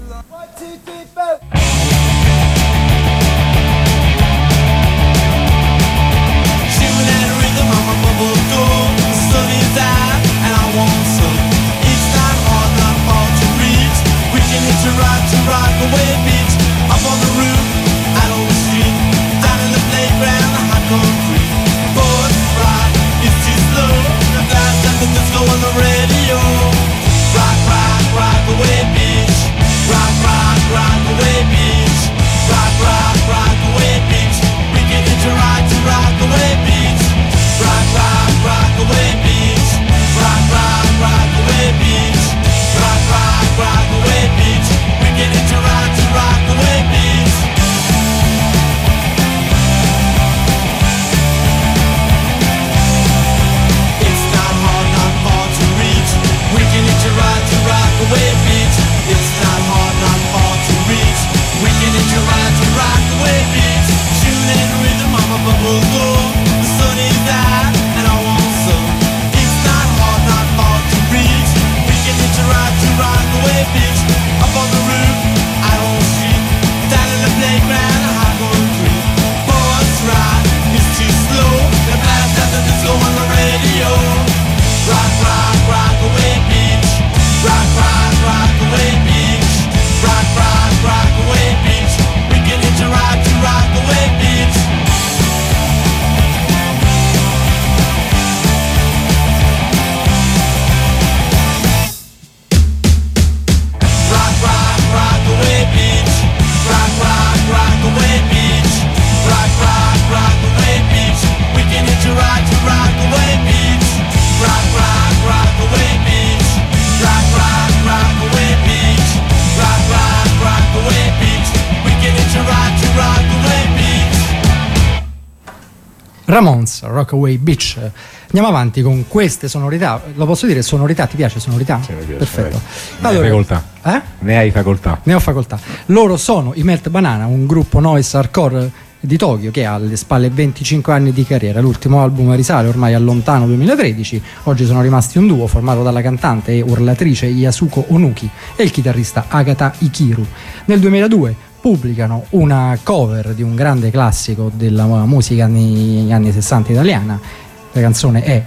Speaker 1: Ramones, Rockaway Beach. Andiamo avanti con queste sonorità. Lo posso dire, sonorità? Ti piace sonorità?
Speaker 2: Sì, mi piace.
Speaker 1: Perfetto.
Speaker 2: Allora, facoltà. Ne hai facoltà.
Speaker 1: Ne ho facoltà. Loro sono i Melt Banana, un gruppo noise hardcore di Tokyo che ha alle spalle 25 anni di carriera. L'ultimo album risale ormai al lontano 2013. Oggi sono rimasti un duo formato dalla cantante e urlatrice Yasuko Onuki e il chitarrista Agata Ikiru. Nel 2002 pubblicano una cover di un grande classico della musica anni 60 italiana. La canzone è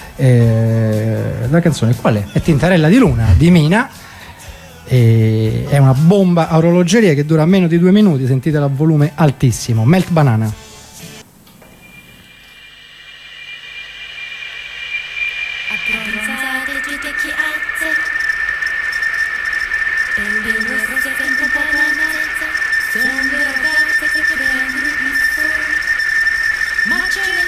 Speaker 1: qual è? È Tintarella di Luna di Mina. E è una bomba a orologeria che dura meno di 2 minuti. Sentitela a volume altissimo. Melt Banana.
Speaker 6: Sono ragazze che ti prendono il sole, ma ce ne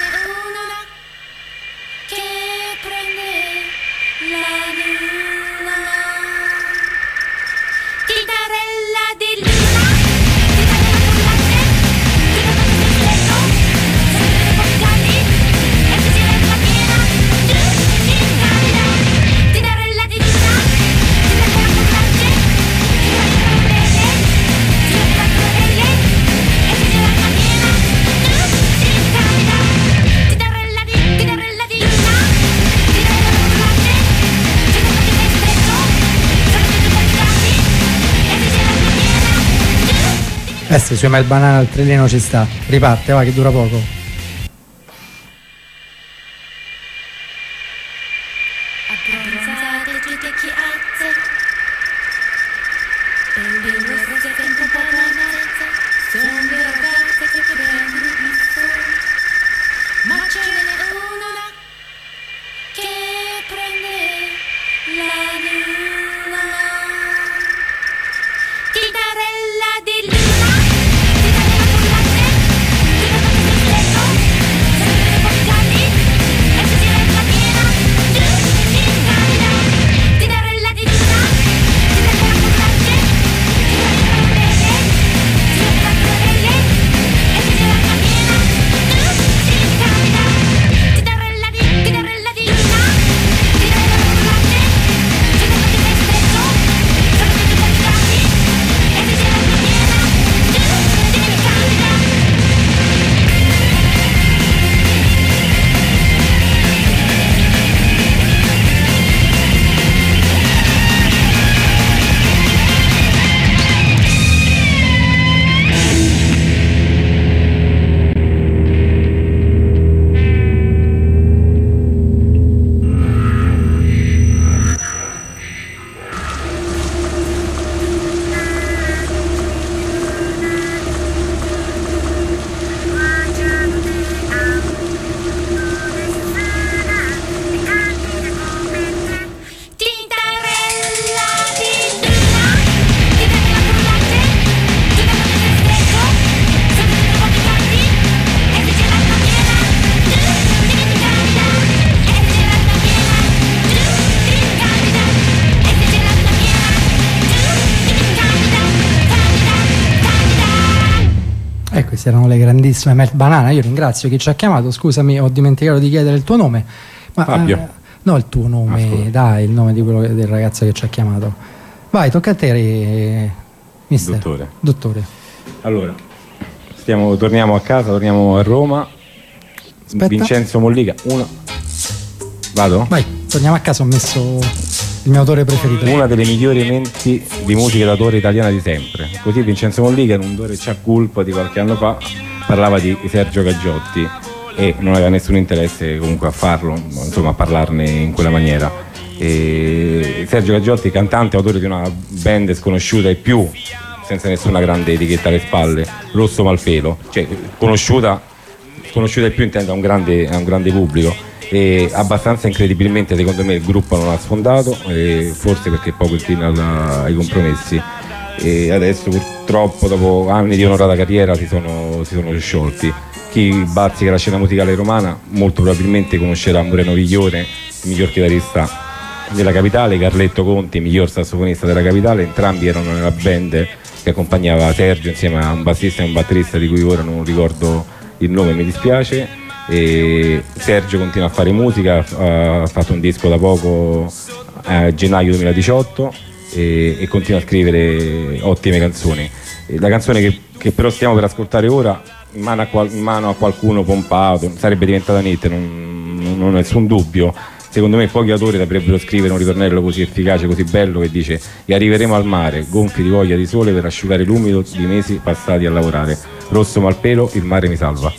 Speaker 1: sì, sui Melt Banana al trillino ci sta. Riparte, va che dura poco. Erano le grandissime Melt Banana. Io ringrazio chi ci ha chiamato. Scusami, ho dimenticato di chiedere il tuo nome. Ma,
Speaker 2: Fabio.
Speaker 1: No, il tuo nome, dai, il nome di quello del ragazzo che ci ha chiamato. Vai, tocca a te, mister. Dottore.
Speaker 2: Allora, torniamo a casa, torniamo a Roma.
Speaker 1: Aspetta.
Speaker 2: Vincenzo Mollica, Vado?
Speaker 1: Vai, torniamo a casa, ho messo il mio autore preferito.
Speaker 2: Una delle migliori menti di musica d'autore italiana di sempre. Così Vincenzo Mollica, in un Dore C'ha Culpa di qualche anno fa, parlava di Sergio Gaggiotti e non aveva nessun interesse comunque a farlo, insomma a parlarne in quella maniera. E Sergio Gaggiotti, cantante, autore di una band sconosciuta e più, senza nessuna grande etichetta alle spalle, Rosso Malpelo, cioè sconosciuta e più intendo a un grande pubblico. E abbastanza incredibilmente secondo me il gruppo non ha sfondato, forse perché è poco inclinato ai compromessi, e adesso purtroppo dopo anni di onorata carriera si sono sciolti. Chi bazzica la scena musicale romana molto probabilmente conoscerà Moreno Vigliore, il miglior chitarrista della capitale, Carletto Conti, miglior sassofonista della capitale. Entrambi erano nella band che accompagnava Sergio insieme a un bassista e un batterista di cui ora non ricordo il nome, mi dispiace. E Sergio continua a fare musica, ha fatto un disco da poco a gennaio 2018 e continua a scrivere ottime canzoni. E la canzone che però stiamo per ascoltare ora, in mano a qualcuno pompato, sarebbe diventata una hit, non ho nessun dubbio. Secondo me pochi autori dovrebbero scrivere un ritornello così efficace, così bello, che dice: e arriveremo al mare gonfi di voglia di sole per asciugare l'umido di mesi passati a lavorare. Rosso Malpelo, il mare mi salva.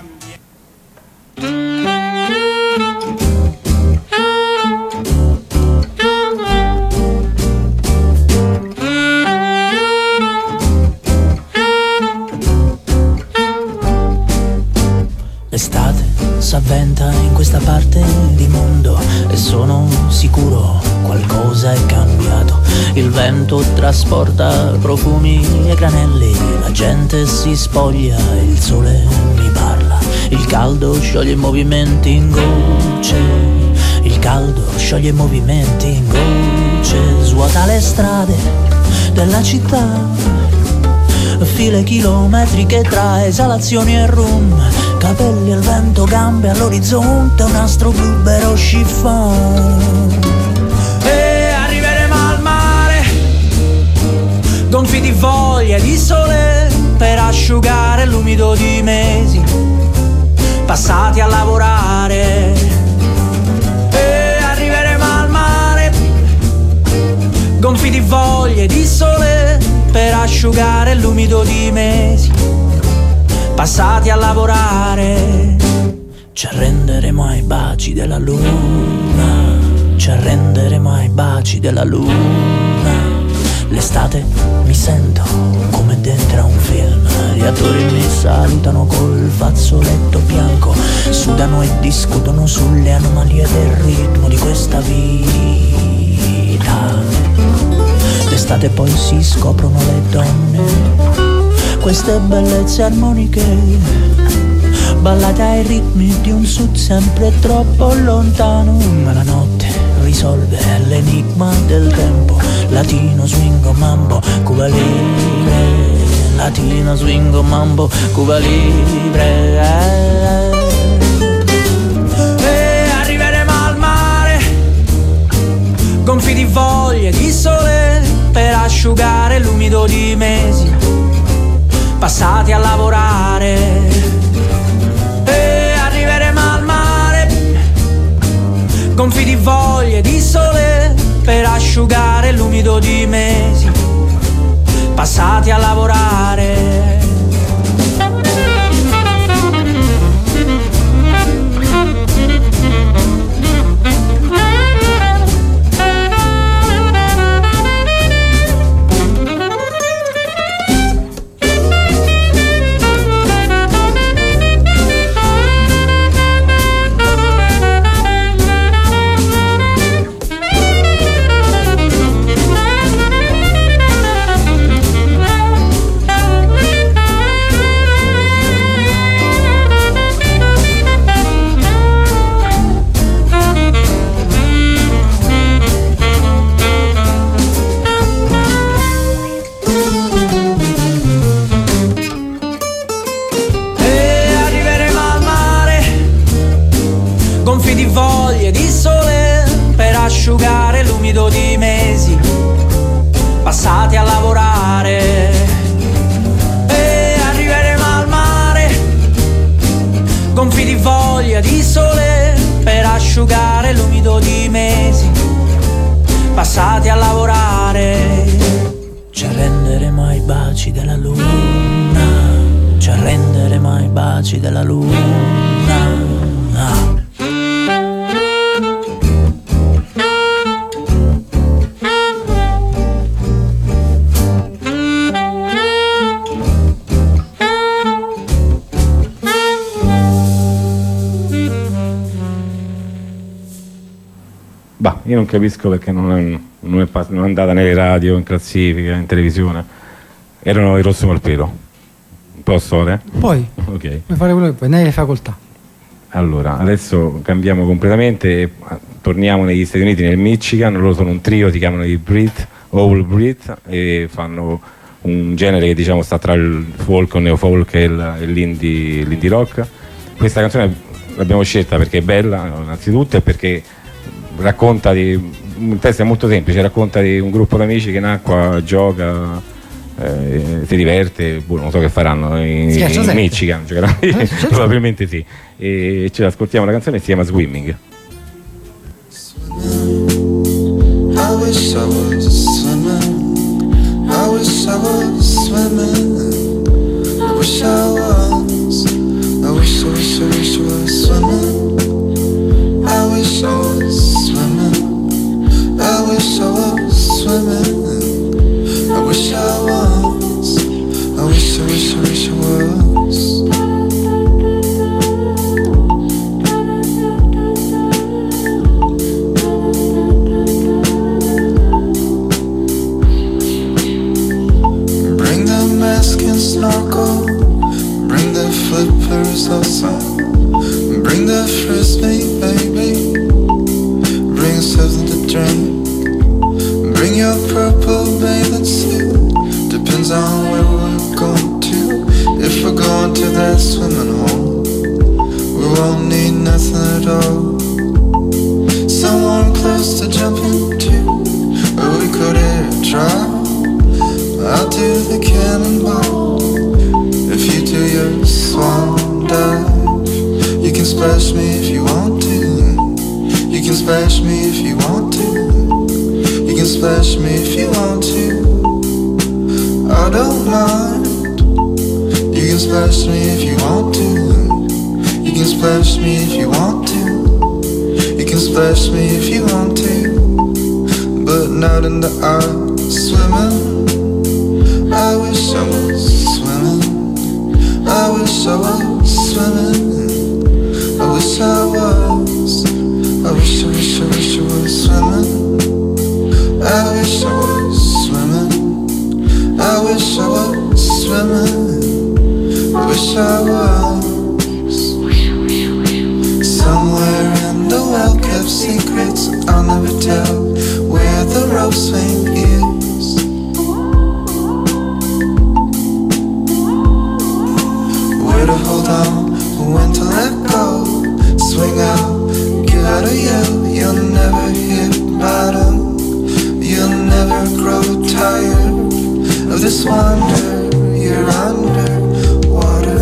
Speaker 6: L'estate s'avventa in questa parte di mondo e sono sicuro qualcosa è cambiato. Il vento trasporta profumi e granelli, la gente si spoglia, il sole mi parla. Il caldo scioglie i movimenti in gocce, il caldo scioglie i movimenti in gocce. Svuota le strade della città, file chilometriche tra esalazioni e rum, capelli al vento, gambe all'orizzonte, un astro bluebero chiffon. E arriveremo al mare, gonfi di voglia e di sole, per asciugare l'umido di mesi passati a lavorare. E arriveremo al mare, gonfi di voglia e di sole, per asciugare l'umido di mesi passati a lavorare. Ci arrenderemo ai baci della luna, ci arrenderemo ai baci della luna. L'estate mi sento come dentro a un film, gli attori mi salutano col fazzoletto bianco, sudano e discutono sulle anomalie del ritmo di questa vita. D'estate poi si scoprono le donne, queste bellezze armoniche, ballate ai ritmi di un sud sempre troppo lontano, ma la notte risolve l'enigma del tempo. Latino, swingo, mambo, Cuba Libre. Latino, swingo, mambo, Cuba Libre. E arriveremo al mare, gonfi di voglie di sole, per asciugare l'umido di mesi passati a lavorare. E arriveremo al mare, gonfi di voglie di sole, per asciugare l'umido di mesi passati a lavorare. Asciugare l'umido di mesi passati a lavorare. E arriveremo al mare, gonfi di voglia di sole, per asciugare l'umido di mesi passati a lavorare. Ci arrenderemo ai baci della luna, ci arrenderemo ai baci della luna.
Speaker 2: Bah, io non capisco perché non è andata nelle radio, in classifica, in televisione. Erano i Rosso Malpelo. Posso, eh?
Speaker 1: Poi,
Speaker 2: ok.
Speaker 1: Puoi fare quello che puoi, ne hai facoltà.
Speaker 2: Allora, adesso cambiamo completamente e torniamo negli Stati Uniti, nel Michigan. Loro sono un trio, si chiamano i Brit, All Brit, e fanno un genere che diciamo sta tra il folk, il neofolk e l'indie rock. Questa canzone l'abbiamo scelta perché è bella, innanzitutto, e perché racconta un testo è molto semplice, racconta di un gruppo di amici che in acqua gioca, si diverte, non so che faranno in Michigan, giocheranno, probabilmente sì, e ce l'ascoltiamo, la canzone si chiama Swimming.
Speaker 3: I wish I was swimming, I wish I was swimming, I wish I was, I wish I was swimming, I wish I was swimming, I wish I was swimming, I wish I was, I wish I was. Bring the mask and snorkel, bring the flippers also, bring the frisbee, baby, bring something to drink, bring your purple bathing suit, depends on where we're going to. If we're going to that swimming hole, we won't need nothing at all. Someone close to jump into, or we could air try. I'll do the cannonball, if you do your swan dive. You can splash me if you want to, you can splash me if you want to, you can splash me if you want to. I don't mind. You can splash me if you want to. You can splash me if you want to. You can splash me if you want to, but not in the eye swimming. I wish I was swimming. I wish I was swimming. I wish I was. I wish I was swimming. I wish I was swimming. I wish I was swimming. I wish I was. Somewhere in the well-kept secrets I'll never tell, where the rope swing is. Where to hold on, when to let go. Swing out, give out a yell. You'll never hit bottom. You'll never grow tired of this wonder. You're under water.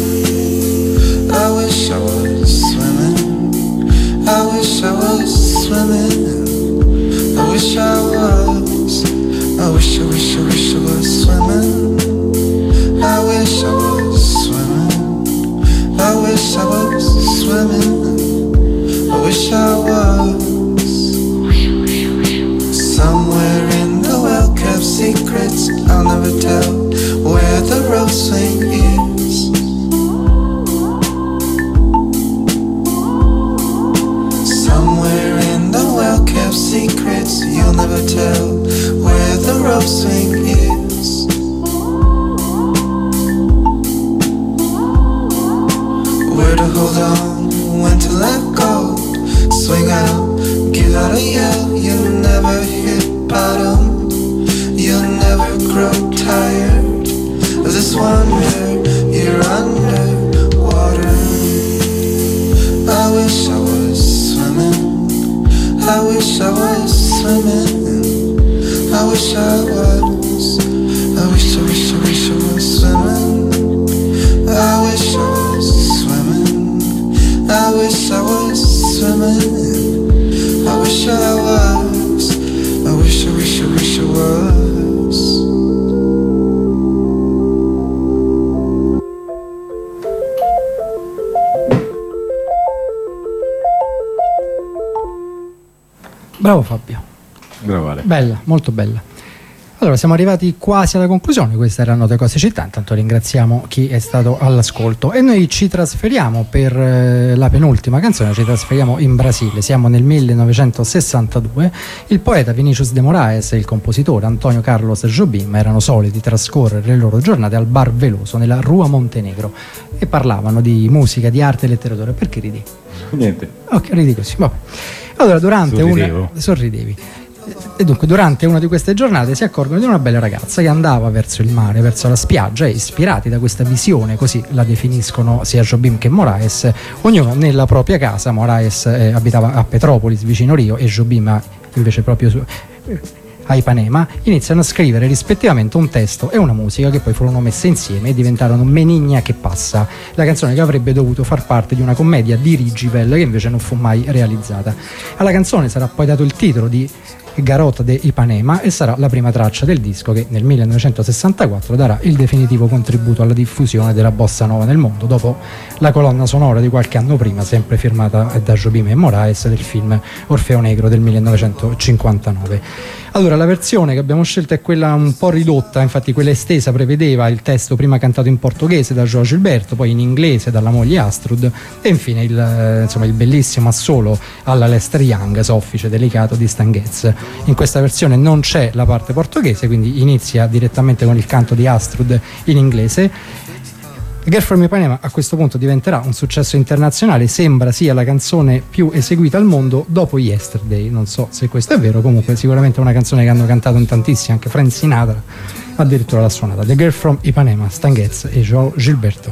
Speaker 3: I wish I was swimming. I wish I was swimming. I wish I was. I wish I was swimming. I wish I was swimming. I wish I was swimming. I wish I was. Somewhere in the well-kept secrets I'll never tell, where the rope swing is. Somewhere in the well-kept secrets you'll never tell, where the rope swing is. Where to hold on, when to let go. Swing out, give out a yell. You'll never hit bottom. You'll never grow tired of this wonder. You're under water. I wish I was swimming. I wish I was swimming. I wish I was. I wish I was swimming. I wish I was swimming. I wish I was swimming. I wish I was. I wish I was.
Speaker 1: Bravo Fabio.
Speaker 2: Bravo Ale.
Speaker 1: Bella, molto bella. Allora, siamo arrivati quasi alla conclusione. Queste erano Note Cose Città. Intanto ringraziamo chi è stato all'ascolto e noi ci trasferiamo per la penultima canzone. Ci trasferiamo in Brasile. Siamo nel 1962. Il poeta Vinícius de Moraes e il compositore Antonio Carlos Jobim erano soliti trascorrere le loro giornate al bar Veloso nella Rua Montenegro e parlavano di musica, di arte e letteratura. Perché ridi?
Speaker 2: Niente.
Speaker 1: Ok, ridi così. Vabbè. Allora, sorridevi. E dunque durante una di queste giornate si accorgono di una bella ragazza che andava verso il mare, verso la spiaggia, e ispirati da questa visione, così la definiscono sia Jobim che Moraes, ognuno nella propria casa. Moraes abitava a Petropolis vicino Rio e Jobim invece proprio a Ipanema, iniziano a scrivere rispettivamente un testo e una musica che poi furono messe insieme e diventarono Menigna che passa, la canzone che avrebbe dovuto far parte di una commedia dirigivel che invece non fu mai realizzata. Alla canzone sarà poi dato il titolo di Garota de Ipanema e sarà la prima traccia del disco che nel 1964 darà il definitivo contributo alla diffusione della bossa nova nel mondo, dopo la colonna sonora di qualche anno prima, sempre firmata da Jobim e Moraes, del film Orfeo Negro del 1959. Allora, la versione che abbiamo scelto è quella un po' ridotta, infatti quella estesa prevedeva il testo prima cantato in portoghese da João Gilberto, poi in inglese dalla moglie Astrud e infine il bellissimo assolo alla Lester Young, soffice delicato di Stan Getz. In questa versione non c'è la parte portoghese, quindi inizia direttamente con il canto di Astrud in inglese. Girl from Ipanema a questo punto diventerà un successo internazionale, sembra sia la canzone più eseguita al mondo dopo Yesterday. Non so se questo è vero, comunque sicuramente è una canzone che hanno cantato in tantissimi, anche Frank Sinatra addirittura l'ha suonata. The Girl from Ipanema, Stan Getz e João Gilberto.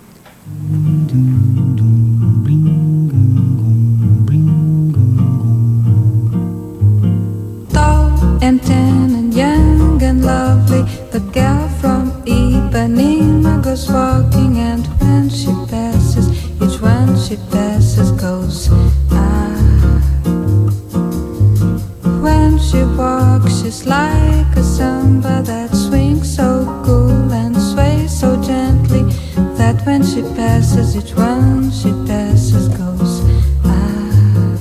Speaker 7: Tall and tan and young and lovely, the girl from Ipanema goes walking, and when she passes, each one she passes goes when she walks, she's like a samba that swings so she passes, each one she passes goes, ah.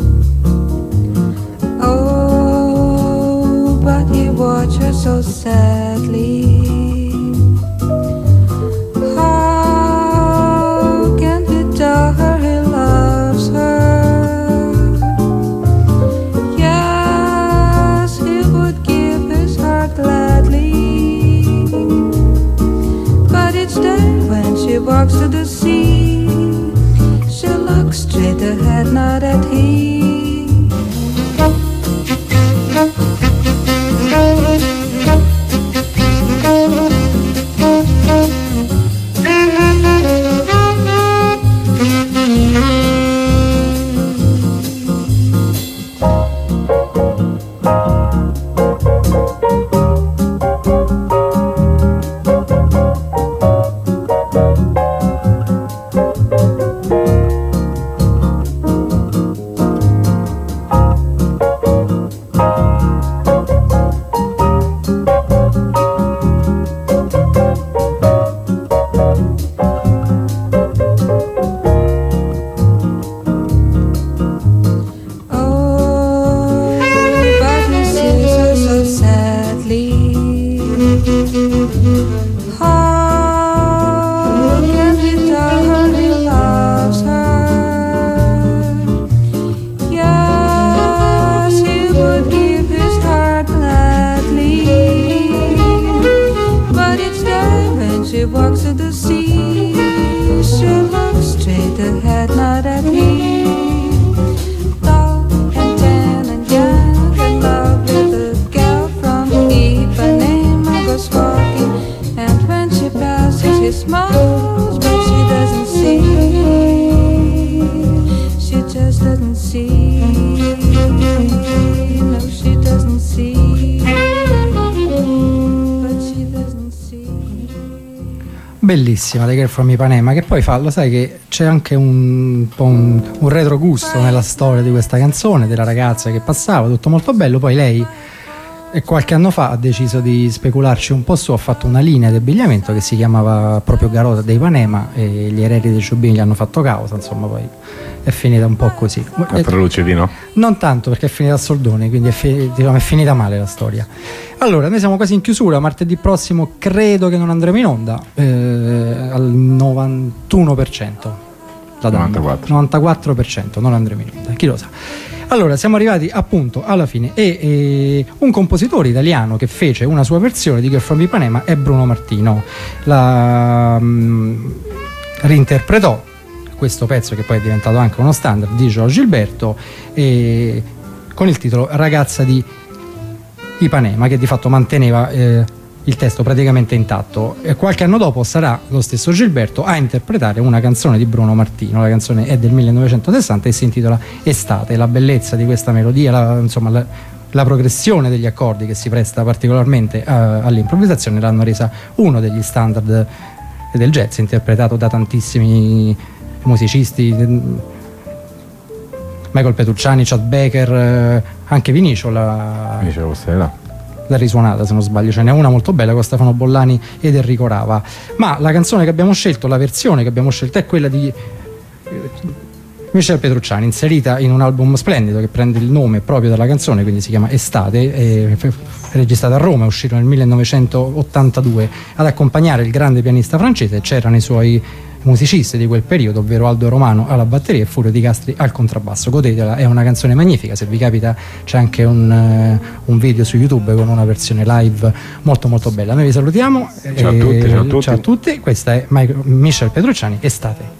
Speaker 7: Oh, but he watched her so sadly. How can he tell her he loves her? Yes, he would give his heart gladly. But each day when she walks to the sea, she looks straight ahead, not at him.
Speaker 1: Bellissima The Girl from Ipanema, che poi fa, lo sai che c'è anche un po' un retrogusto nella storia di questa canzone, della ragazza che passava, tutto molto bello. Poi lei qualche anno fa ha deciso di specularci un po' su, ha fatto una linea di abbigliamento che si chiamava proprio Garota de Ipanema e gli eredi dei Ciubini gli hanno fatto causa, insomma poi è finita un po' così.
Speaker 2: Petrucci no?
Speaker 1: Non tanto, perché è finita a soldoni, quindi è finita male la storia. Allora, noi siamo quasi in chiusura, martedì prossimo credo che non andremo in onda, al 91%. La 94% non andremo in onda, chi lo sa. Allora, siamo arrivati appunto alla fine e un compositore italiano che fece una sua versione di Girl from Ipanema è Bruno Martino. La reinterpretò questo pezzo, che poi è diventato anche uno standard, di Gio Gilberto, con il titolo Ragazza di Ipanema, che di fatto manteneva il testo praticamente intatto. E qualche anno dopo sarà lo stesso Gilberto a interpretare una canzone di Bruno Martino. La canzone è del 1960 e si intitola Estate. La bellezza di questa melodia, la progressione degli accordi, che si presta particolarmente all'improvvisazione, l'hanno resa uno degli standard del jazz, interpretato da tantissimi musicisti, Michael Petrucciani, Chad Baker, anche Vinicio l'ha risuonata, se non sbaglio. Ce n'è una molto bella con Stefano Bollani ed Enrico Rava, ma la canzone che abbiamo scelto, la versione che abbiamo scelto, è quella di Michel Petrucciani, inserita in un album splendido che prende il nome proprio dalla canzone, quindi si chiama Estate, è registrato a Roma, è uscito nel 1982. Ad accompagnare il grande pianista francese c'erano i suoi musicisti di quel periodo, ovvero Aldo Romano alla batteria e Furio Di Castri al contrabbasso. Godetela, è una canzone magnifica, se vi capita c'è anche un video su YouTube con una versione live molto molto bella. Noi vi salutiamo,
Speaker 2: ciao a tutti, ciao a tutti.
Speaker 1: Ciao a tutti, questa è Michel Petrucciani, Estate.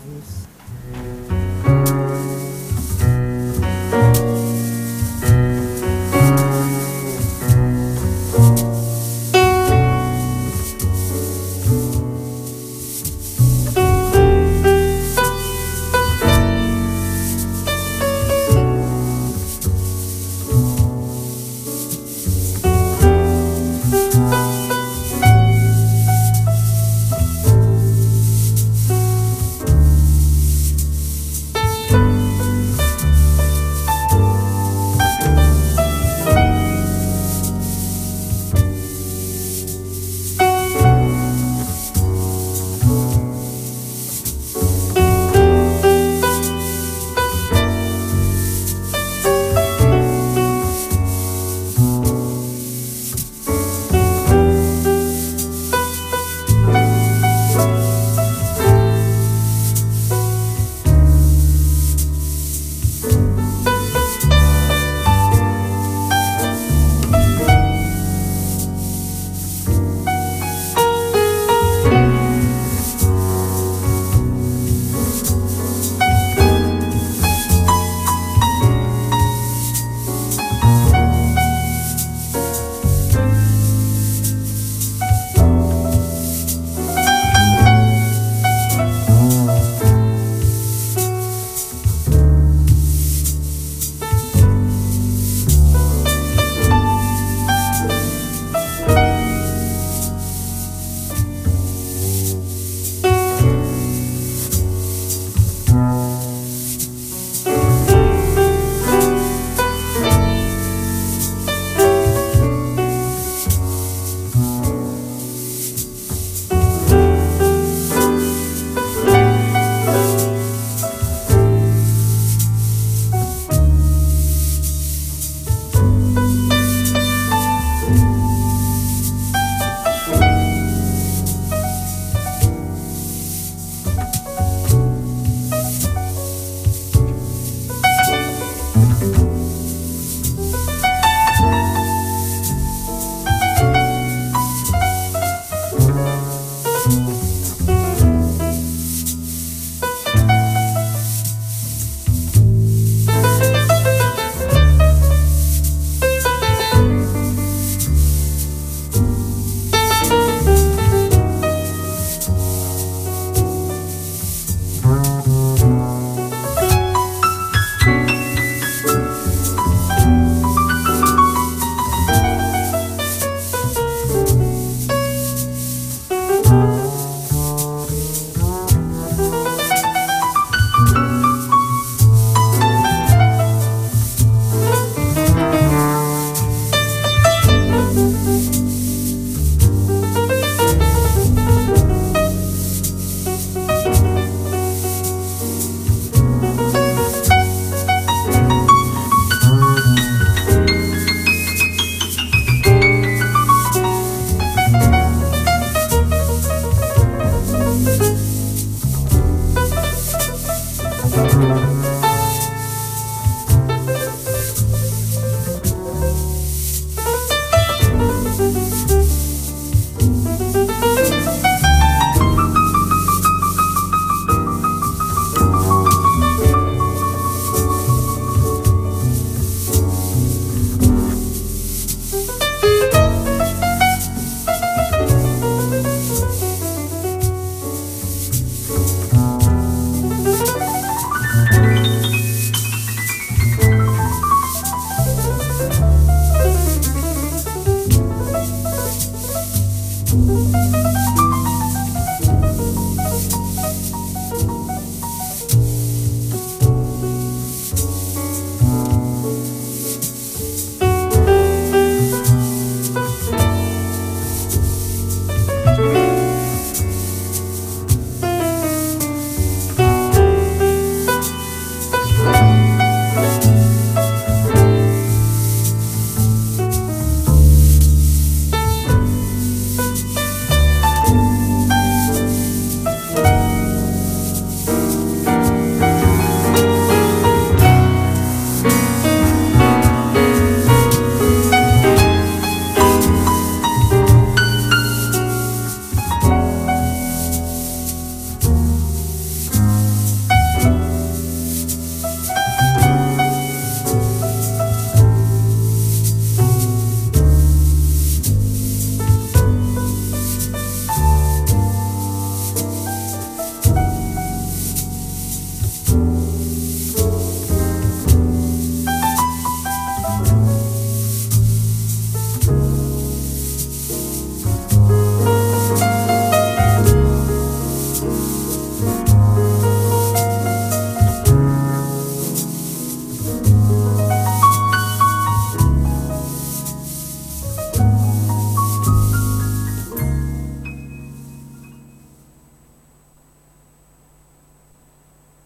Speaker 1: Thank